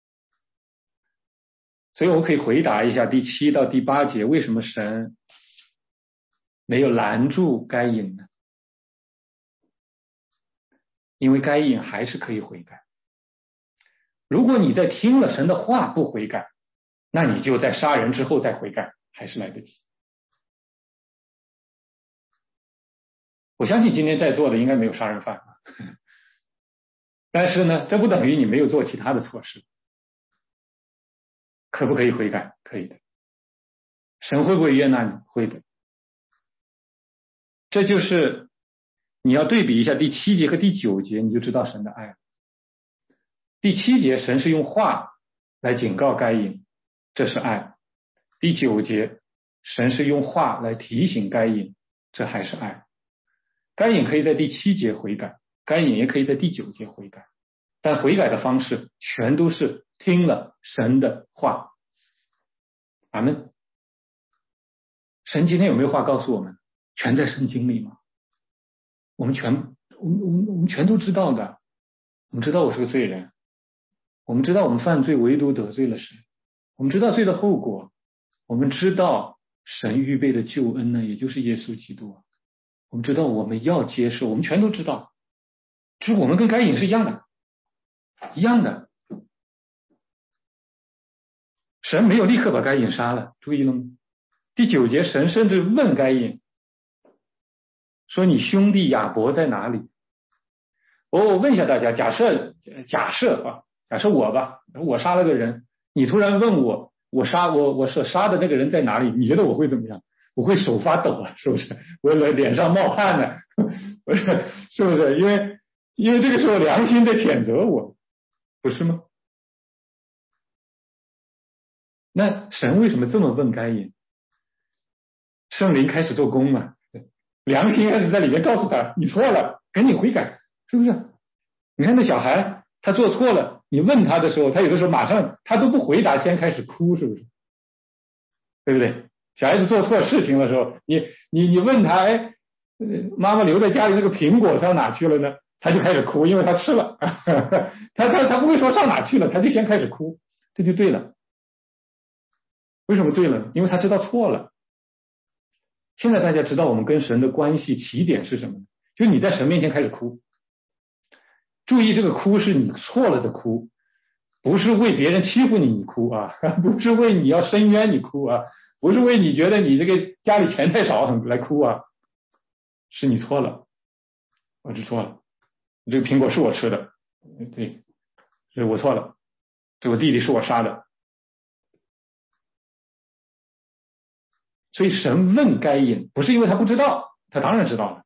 所以我可以回答一下第7到第8节，为什么神没有拦住该隐呢？因为该隐还是可以悔改。如果你在听了神的话不悔改，那你就在杀人之后再悔改， 还是来得及。我相信今天在座的应该没有杀人犯，但是呢，这不等于你没有做其他的错事。可不可以悔改？可以的。神会不会悦纳你？会的。这就是你要对比一下第7节和第9节，你就知道神的爱。第7节，神是用话来警告该隐，这是爱。第9节，神是用话来提醒该隐，这还是爱。该隐可以在第7节悔改，该隐也可以在第9节悔改，但悔改的方式全都是听了神的话。阿们。神今天有没有话告诉我们？全在圣经里吗？我们全都知道的。我们知道我是个罪人，我们知道我们犯罪唯独得罪了神，我们知道罪的后果，我们知道神预备的救恩呢，也就是耶稣基督。我们知道我们要接受，我们全都知道。就是我们跟该隐是一样的，一样的。神没有立刻把该隐杀了，注意了吗？第9节，神甚至问该隐说：“你兄弟亚伯在哪里？”我问一下大家，假设我吧，我杀了个人，你突然问我，我杀的那个人在哪里？你觉得我会怎么样？我会手发抖啊，是不是？我脸上冒汗呢，是不是？因为这个时候良心在谴责我，不是吗？那神为什么这么问该隐？圣灵开始做工了，良心开始在里面告诉他，你错了，赶紧悔改，是不是？你看那小孩，他做错了，你问他的时候，他有的时候马上他都不回答，先开始哭，是不是？对不对？小孩子做错事情的时候，你问他，哎，妈妈留在家里那个苹果上哪去了呢？他就开始哭，因为他吃了，他不会说上哪去了，他就先开始哭，这就对了。为什么对了？因为他知道错了。现在大家知道我们跟神的关系起点是什么呢？就是你在神面前开始哭。注意，这个哭是你错了的哭，不是为别人欺负你哭啊，不是为你要伸冤你哭啊，不是为你觉得你这个家里钱太少来哭啊，是你错了，我知错了，这个苹果是我吃的，对，是我错了，这我弟弟是我杀的。所以神问该隐，不是因为他不知道，他当然知道了。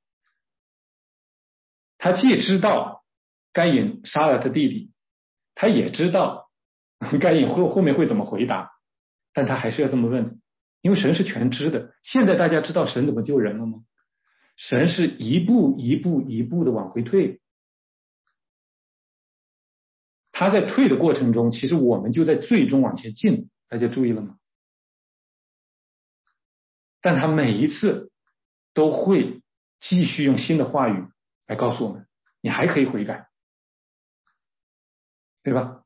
他既知道该隐杀了他弟弟，他也知道该隐后面会怎么回答，但他还是要这么问，因为神是全知的。现在大家知道神怎么救人了吗？神是一步一步的往回退，他在退的过程中，其实我们就在最终往前进，大家注意了吗？但他每一次都会继续用新的话语来告诉我们，你还可以悔改，对吧？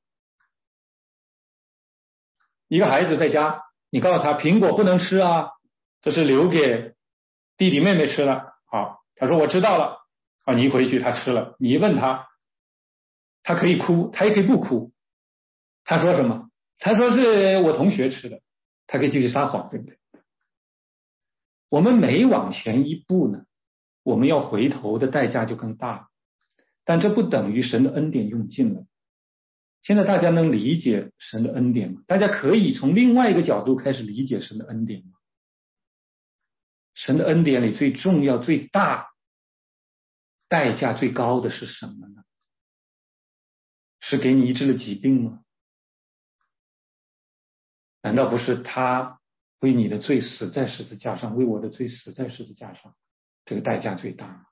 一个孩子在家，你告诉他苹果不能吃啊，这是留给弟弟妹妹吃了。好，他说我知道了。好，你一回去他吃了，你一问他，他可以哭，他也可以不哭。他说什么？他说是我同学吃的，他可以继续撒谎，对不对？我们每往前一步呢，我们要回头的代价就更大，但这不等于神的恩典用尽了。现在大家能理解神的恩典吗？大家可以从另外一个角度开始理解神的恩典吗？神的恩典里最重要、最大、代价最高的是什么呢？是给你医治了疾病吗？难道不是他为你的罪死在十字架上，为我的罪死在十字架上，这个代价最大吗？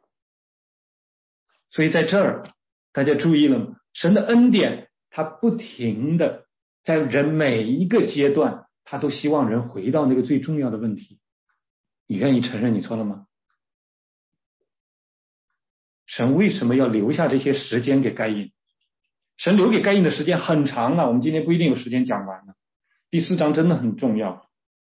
所以在这儿大家注意了吗？神的恩典他不停的在人每一个阶段，他都希望人回到那个最重要的问题，你愿意承认你错了吗？神为什么要留下这些时间给该隐？神留给该隐的时间很长啊，我们今天不一定有时间讲完了。第4章真的很重要，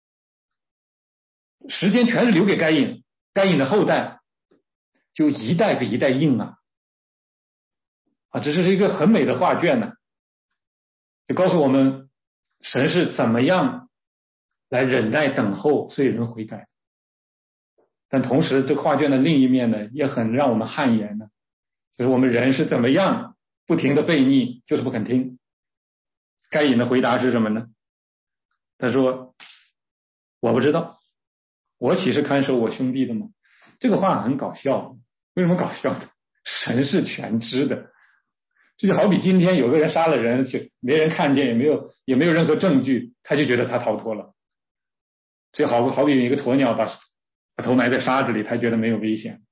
时间全是留给该隐，该隐的后代就一代比一代硬啊！这是一个很美的画卷呢，就告诉我们神是怎么样来忍耐等候罪人悔改。但同时这画卷的另一面呢，也很让我们汗颜呢，就是我们人是怎么样不停的悖逆，就是不肯听。该隐的回答是什么呢？他说我不知道，我岂是看守我兄弟的吗？这个话很搞笑。为什么搞笑的？神是全知的。这就好比今天有个人杀了人，没人看见，也没有任何证据，他就觉得他逃脱了。这好比有一个鸵鸟把头埋在沙子里，他觉得没有危险。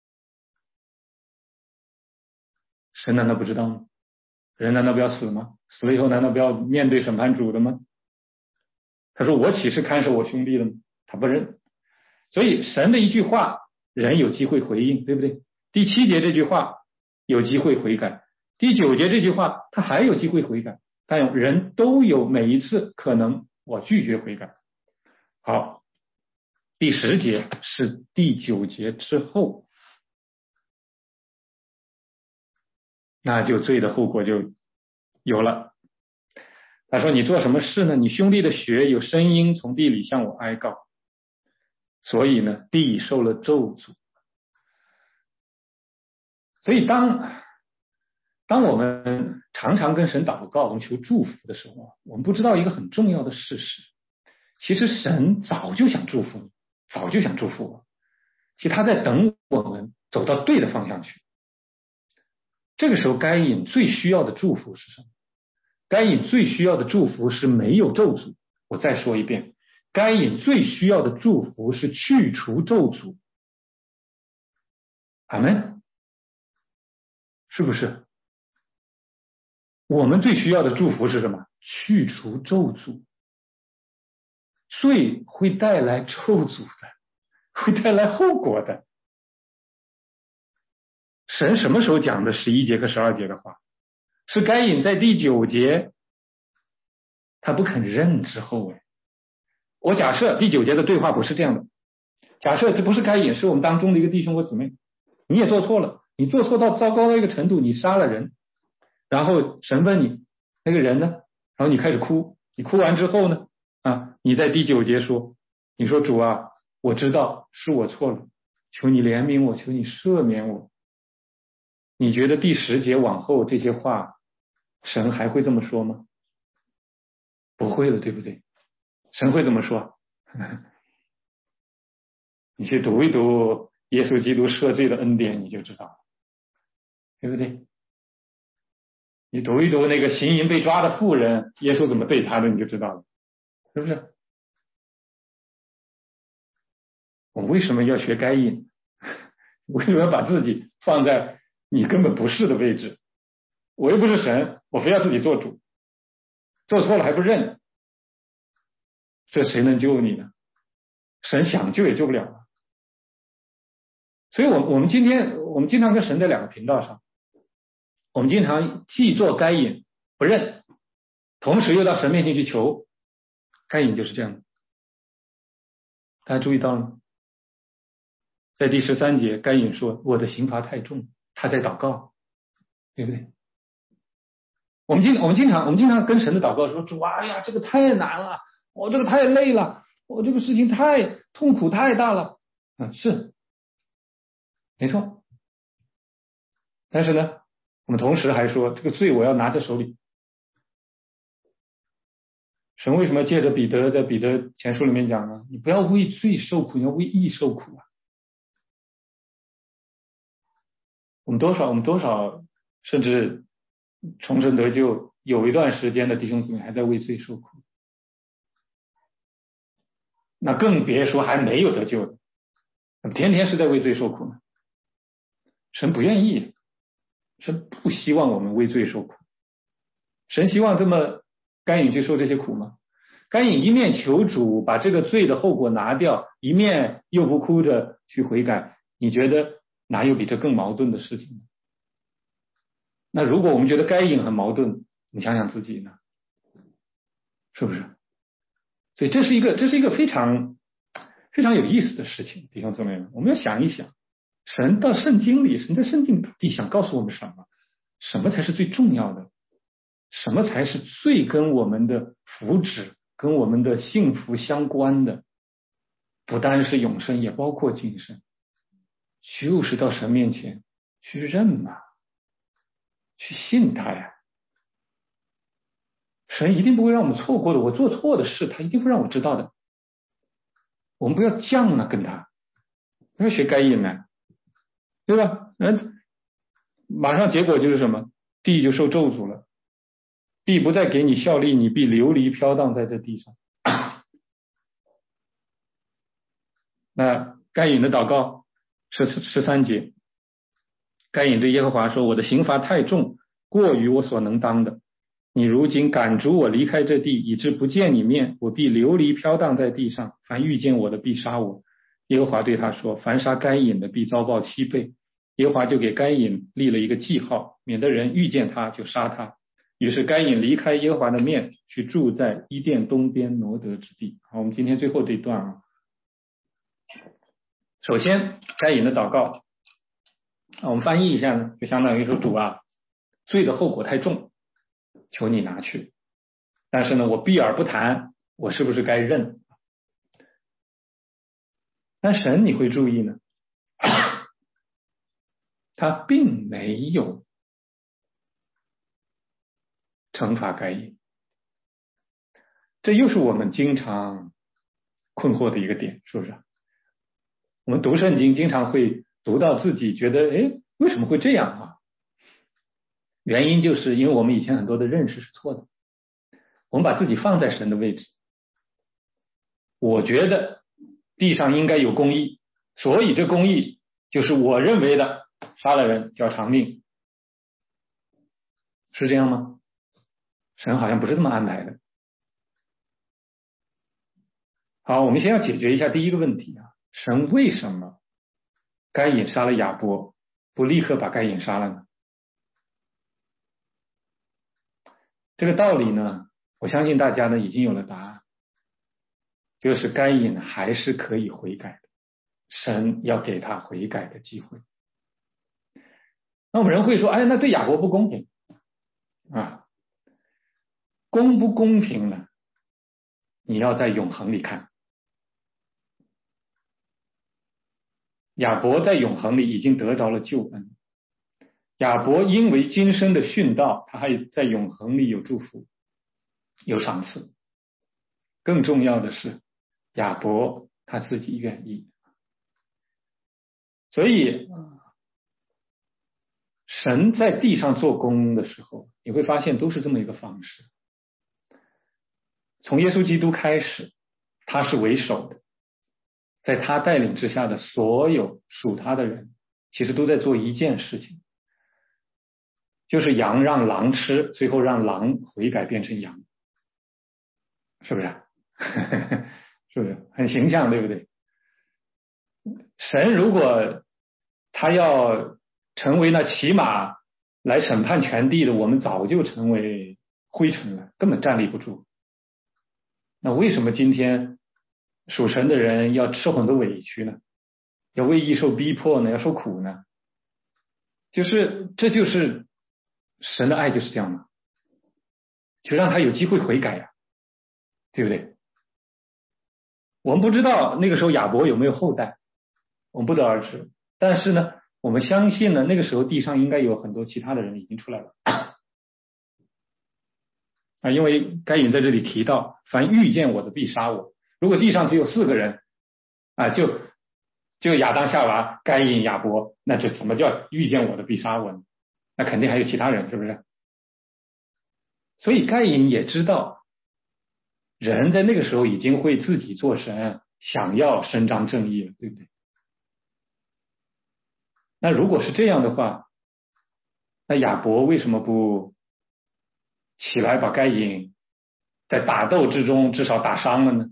神难道不知道吗？人难道不要死吗？死了以后难道不要面对审判主的吗？他说我岂是看守我兄弟的吗？他不认。所以神的一句话人有机会回应，对不对？第7节这句话有机会悔改，第9节这句话他还有机会悔改，但人都有每一次可能我拒绝悔改。好，第10节是第9节之后，那就罪的后果就有了。他说你做什么事呢？你兄弟的血有声音从地里向我哀告，所以呢地受了咒诅。所以当我们常常跟神祷告，我们求祝福的时候，我们不知道一个很重要的事实，其实神早就想祝福你，早就想祝福我，其实他在等我们走到对的方向去。这个时候该隐最需要的祝福是什么？该隐最需要的祝福是没有咒诅。我再说一遍，该隐最需要的祝福是去除咒诅。阿们，是不是？我们最需要的祝福是什么？去除咒诅。罪会带来咒诅的，会带来后果的。神什么时候讲的11节和12节的话？是该隐在第9节他不肯认之后。我假设第9节的对话不是这样的，假设这不是该隐，是我们当中的一个弟兄或姊妹，你也做错了，你做错到糟糕的一个程度，你杀了人，然后神问你那个人呢，然后你开始哭，你哭完之后呢你在第9节说，你说主啊，我知道是我错了，求你怜悯我，求你赦免我。你觉得第10节往后这些话神还会这么说吗？不会了，对不对？神会怎么说？你去读一读耶稣基督赦罪的恩典，你就知道了，对不对？你读一读那个行淫被抓的妇人，耶稣怎么对他的，你就知道了，是不是？我为什么要学该隐？为什么要把自己放在你根本不是的位置？我又不是神，我非要自己做主，做错了还不认，这谁能救你呢？神想救也救不了了。所以我们经常跟神在2个频道上，我们经常既做该隐不认，同时又到神面前去求。该隐就是这样的，大家注意到了吗？在第13节，该隐说我的刑罚太重，他在祷告，对不对？我们经常跟神的祷告说，主啊，哎呀，这个太难了，我这个太累了，我这个事情太痛苦太大了。是没错。但是呢，我们同时还说这个罪我要拿在手里。神为什么借着彼得在彼得前书里面讲呢？你不要为罪受苦，你要为义受苦啊。我们多少甚至重生得救有一段时间的弟兄姊妹还在为罪受苦，那更别说还没有得救的，天天是在为罪受苦呢。神不愿意，神不希望我们为罪受苦。神希望这么该隐去受这些苦吗？该隐一面求主把这个罪的后果拿掉，一面又不哭着去悔改，你觉得哪有比这更矛盾的事情呢？那如果我们觉得该隐很矛盾，你想想自己呢，是不是？所以这是一个非常非常有意思的事情，弟兄姊妹们，我们要想一想，神在圣经里到底想告诉我们什么？什么才是最重要的？什么才是最跟我们的福祉、 跟我们的幸福相关的，不单是永生，也包括今生，就是到神面前去认嘛，去信他呀。神一定不会让我们错过的，我做错的事，他一定会让我知道的。我们不要犟了，跟他不要学该隐呢，对吧？马上结果就是什么？地就受咒诅了，地不再给你效力，你必流离飘荡在这地上。那该隐的祷告13节，该隐对耶和华说：我的刑罚太重，过于我所能当的。你如今赶逐我离开这地，以致不见你面，我必流离飘荡在地上，凡遇见我的必杀我。耶和华对他说：凡杀该隐的必遭报7倍。耶和华就给该隐立了一个记号，免得人遇见他就杀他。于是该隐离开耶和华的面，去住在伊甸东边挪得之地。好，我们今天最后这一段啊，首先该隐的祷告，我们翻译一下呢，就相当于说主啊，罪的后果太重，求你拿去。但是呢，我避而不谈，我是不是该认？但神你会注意呢，他并没有惩罚该隐，这又是我们经常困惑的一个点，是不是？我们读圣经经常会读到自己觉得，为什么会这样啊？原因就是因为我们以前很多的认识是错的，我们把自己放在神的位置，我觉得地上应该有公义，所以这公义就是我认为的，杀了人就要偿命，是这样吗？神好像不是这么安排的。好，我们先要解决一下第一个问题啊，神为什么该隐杀了亚伯，不立刻把该隐杀了呢？这个道理呢，我相信大家呢已经有了答案，就是该隐还是可以悔改的，神要给他悔改的机会。那我们人会说，那对亚伯不公平啊，公不公平呢？你要在永恒里看。亚伯在永恒里已经得着了救恩，亚伯因为今生的殉道，他还在永恒里有祝福，有赏赐。更重要的是，亚伯他自己愿意。所以神在地上做工的时候，你会发现都是这么一个方式。从耶稣基督开始，他是为首的，在他带领之下的所有属他的人，其实都在做一件事情，就是羊让狼吃，最后让狼悔改变成羊，是不是？是不是很形象，对不对？神如果他要成为那骑马来审判全地的，我们早就成为灰尘了，根本站立不住。那为什么今天属神的人要受很多委屈呢？要为义受逼迫呢？要受苦呢？这就是神的爱，就是这样嘛，就让他有机会悔改呀，对不对？我们不知道那个时候亚伯有没有后代，我们不得而知。但是呢，我们相信呢，那个时候地上应该有很多其他的人已经出来了啊，因为该隐在这里提到，凡遇见我的必杀我。如果地上只有4个人啊，就亚当夏娃、该隐、亚伯，那这怎么叫遇见我的必杀我呢？那肯定还有其他人，是不是？所以该隐也知道，人在那个时候已经会自己做神，想要伸张正义了，对不对？那如果是这样的话，那亚伯为什么不起来把该隐在打斗之中至少打伤了呢？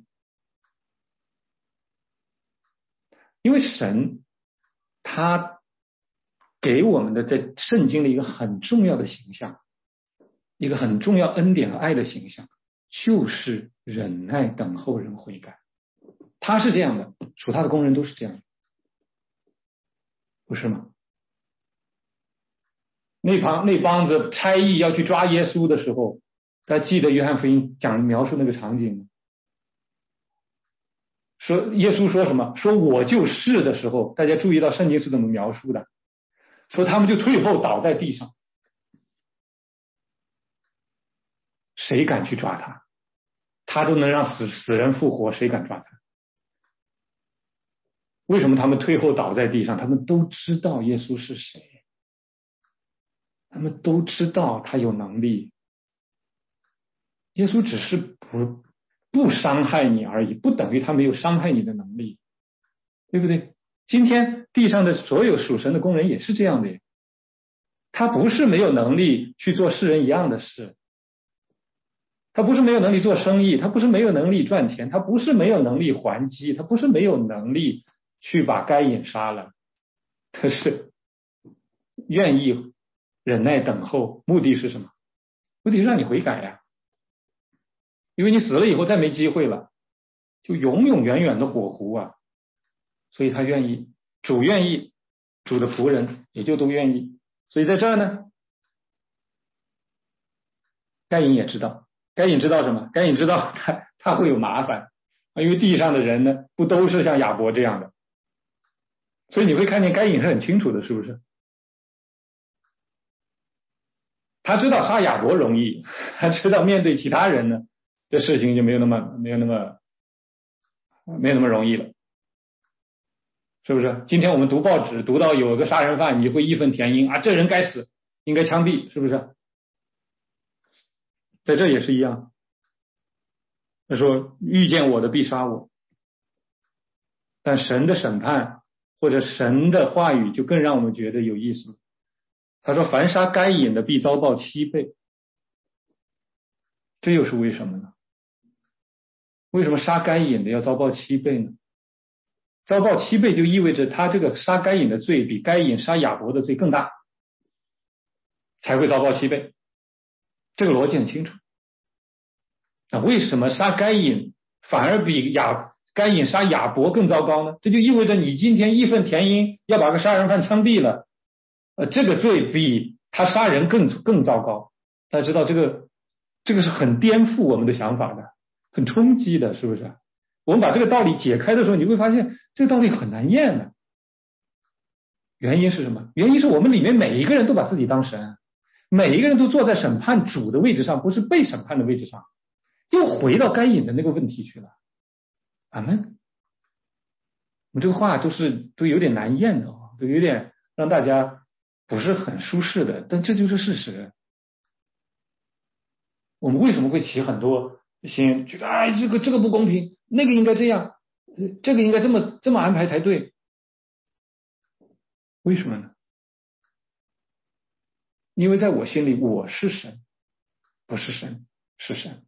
因为神他给我们的在圣经的一个很重要的形象，一个很重要恩典和爱的形象，就是忍耐等候人悔改。他是这样的，属他的工人都是这样的，不是吗？那帮子差役要去抓耶稣的时候，大家记得约翰福音描述那个场景吗？ 说耶稣说什么？说我就是的时候，大家注意到圣经是怎么描述的？说他们就退后倒在地上，谁敢去抓他？他都能让死人复活，谁敢抓他？为什么他们退后倒在地上？他们都知道耶稣是谁，他们都知道他有能力。耶稣只是不伤害你而已，不等于他没有伤害你的能力，对不对？今天地上的所有属神的工人也是这样的，他不是没有能力去做世人一样的事，他不是没有能力做生意，他不是没有能力赚钱，他不是没有能力还击，他不是没有能力去把该隐杀了，他是愿意忍耐等候，目的是什么？目的是让你悔改呀，因为你死了以后再没机会了，就永永远远的火湖啊！所以他愿意，主愿意，主的仆人也就都愿意。所以在这儿呢，该隐也知道，该隐知道什么？该隐知道他会有麻烦，因为地上的人呢，不都是像亚伯这样的，所以你会看见该隐是很清楚的，是不是？他知道杀亚伯容易，他知道面对其他人呢，这事情就没有那么容易了，是不是？今天我们读报纸，读到有个杀人犯，你会义愤填膺啊，这人该死，应该枪毙，是不是？在这也是一样，他说遇见我的必杀我，但神的审判或者神的话语就更让我们觉得有意思了。他说凡杀该隐的必遭报7倍，这又是为什么呢？为什么杀该隐的要遭报7倍呢？遭报7倍就意味着他这个杀该隐的罪比该隐杀亚伯的罪更大，才会遭报7倍，这个逻辑很清楚。那为什么杀该隐反而比该隐杀亚伯更糟糕呢？这就意味着你今天义愤填膺要把个杀人犯枪毙了，这个罪比他杀人更糟糕。大家知道这个是很颠覆我们的想法的，很冲击的，是不是？我们把这个道理解开的时候，你会发现这个道理很难验的。原因是什么？原因是我们里面每一个人都把自己当神，每一个人都坐在审判主的位置上，不是被审判的位置上，又回到该隐的那个问题去了。阿们。我们这个话都有点难验的，都有点让大家不是很舒适的，但这就是事实。我们为什么会起很多心，觉得哎这个不公平，那个应该这样，这个应该这么安排才对？为什么呢？因为在我心里我是神，不是神，是神。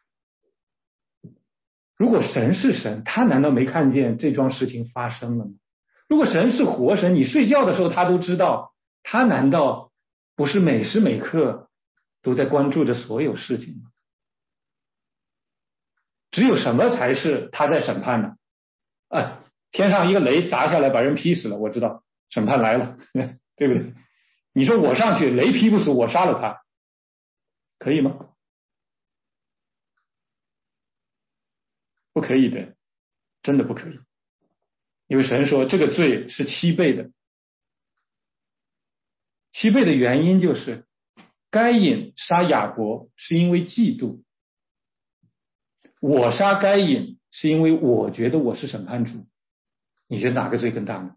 如果神是神，他难道没看见这桩事情发生了吗？如果神是活神，你睡觉的时候他都知道，他难道不是每时每刻都在关注着所有事情吗？只有什么才是他在审判呢？天上一个雷砸下来把人劈死了，我知道审判来了，对不对？你说我上去雷劈不死，我杀了他，可以吗？不可以的，真的不可以。因为神说这个罪是7倍的，7倍的原因就是该隐杀亚伯是因为嫉妒，我杀该隐是因为我觉得我是审判主。你觉得哪个罪更大呢？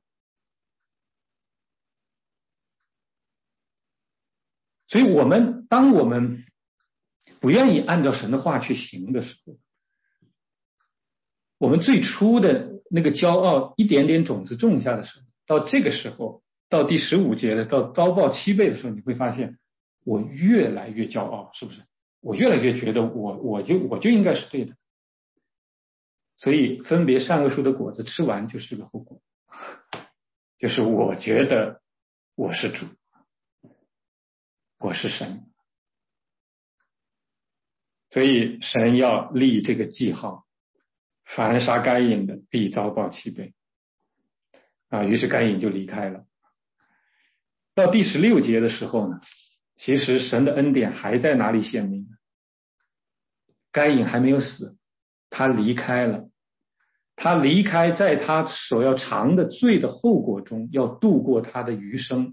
所以当我们不愿意按照神的话去行的时候，我们最初的那个骄傲一点点种子种下的时候，到这个时候，到第15节的到遭报7倍的时候，你会发现我越来越骄傲，是不是？我越来越觉得我就应该是对的，所以分别善恶树的果子吃完就是个后果，就是我觉得我是主，我是神，所以神要立这个记号，凡杀该隐的必遭报7倍于是该隐就离开了。到第16节的时候呢，其实神的恩典还在哪里显明呢？该隐还没有死，他离开了， 他离开在他所要尝的罪的后果中，要度过他的余生。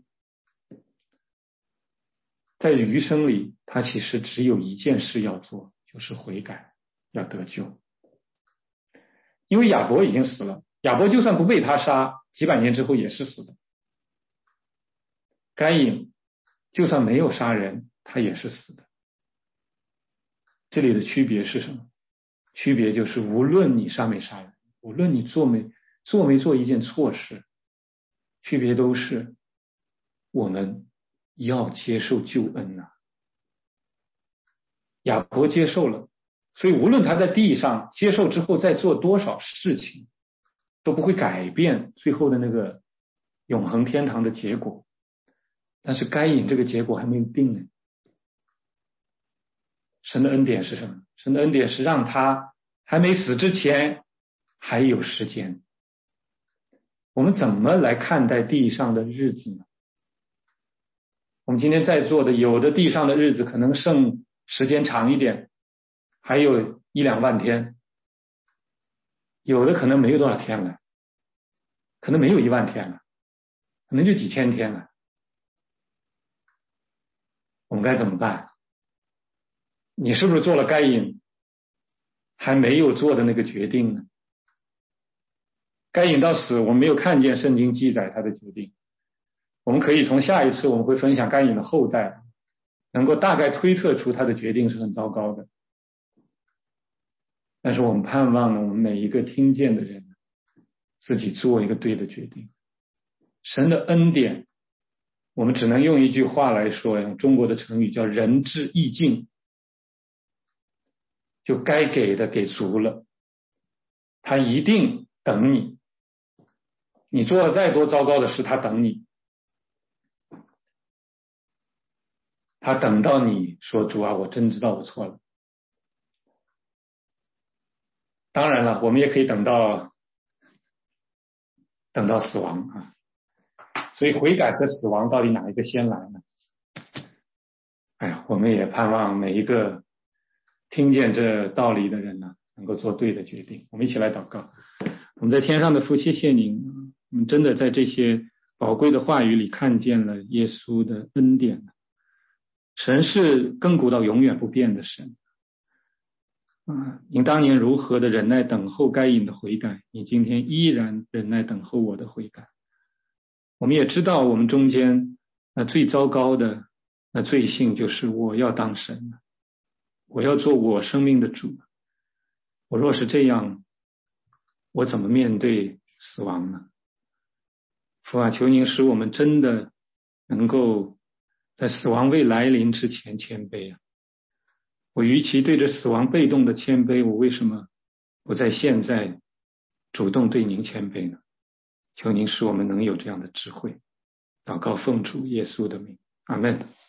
在余生里，他其实只有一件事要做，就是悔改，要得救。因为亚伯已经死了，亚伯就算不被他杀，几百年之后也是死的。该隐就算没有杀人，他也是死的。这里的区别是什么？区别就是无论你杀没杀人，无论你做没做一件错事，区别都是我们要接受救恩呐。亚伯接受了，所以无论他在地上接受之后再做多少事情，都不会改变最后的那个永恒天堂的结果。但是该隐这个结果还没有定呢。神的恩典是什么？神的恩典是让他还没死之前还有时间。我们怎么来看待地上的日子呢？我们今天在座的，有的地上的日子可能剩时间长一点，还有1-2万天，有的可能没有多少天了，可能没有1万天了，可能就几千天了。我们该怎么办？你是不是做了该隐还没有做的那个决定呢？该隐到死，我们没有看见圣经记载他的决定。我们可以从下一次我们会分享该隐的后代，能够大概推测出他的决定是很糟糕的。但是我们盼望我们每一个听见的人自己做一个对的决定。神的恩典，我们只能用一句话来说，用中国的成语叫仁至义尽，就该给的给足了，他一定等你。你做了再多糟糕的事，他等你，他等到你说主啊，我真知道我错了。当然了，我们也可以等到死亡啊。所以悔改和死亡到底哪一个先来呢？哎呀，我们也盼望每一个听见这道理的人呢，能够做对的决定。我们一起来祷告。我们在天上的父，谢谢您，我们真的在这些宝贵的话语里看见了耶稣的恩典。神是亘古到永远不变的神。您当年如何的忍耐等候该隐的悔改，你今天依然忍耐等候我的悔改。我们也知道我们中间最糟糕的罪性就是我要当神，我要做我生命的主。我若是这样，我怎么面对死亡呢？父啊，求您使我们真的能够在死亡未来临之前谦卑啊！我与其对着死亡被动的谦卑，我为什么不在现在主动对您谦卑呢？求您使我们能有这样的智慧。祷告奉主耶稣的名，阿们。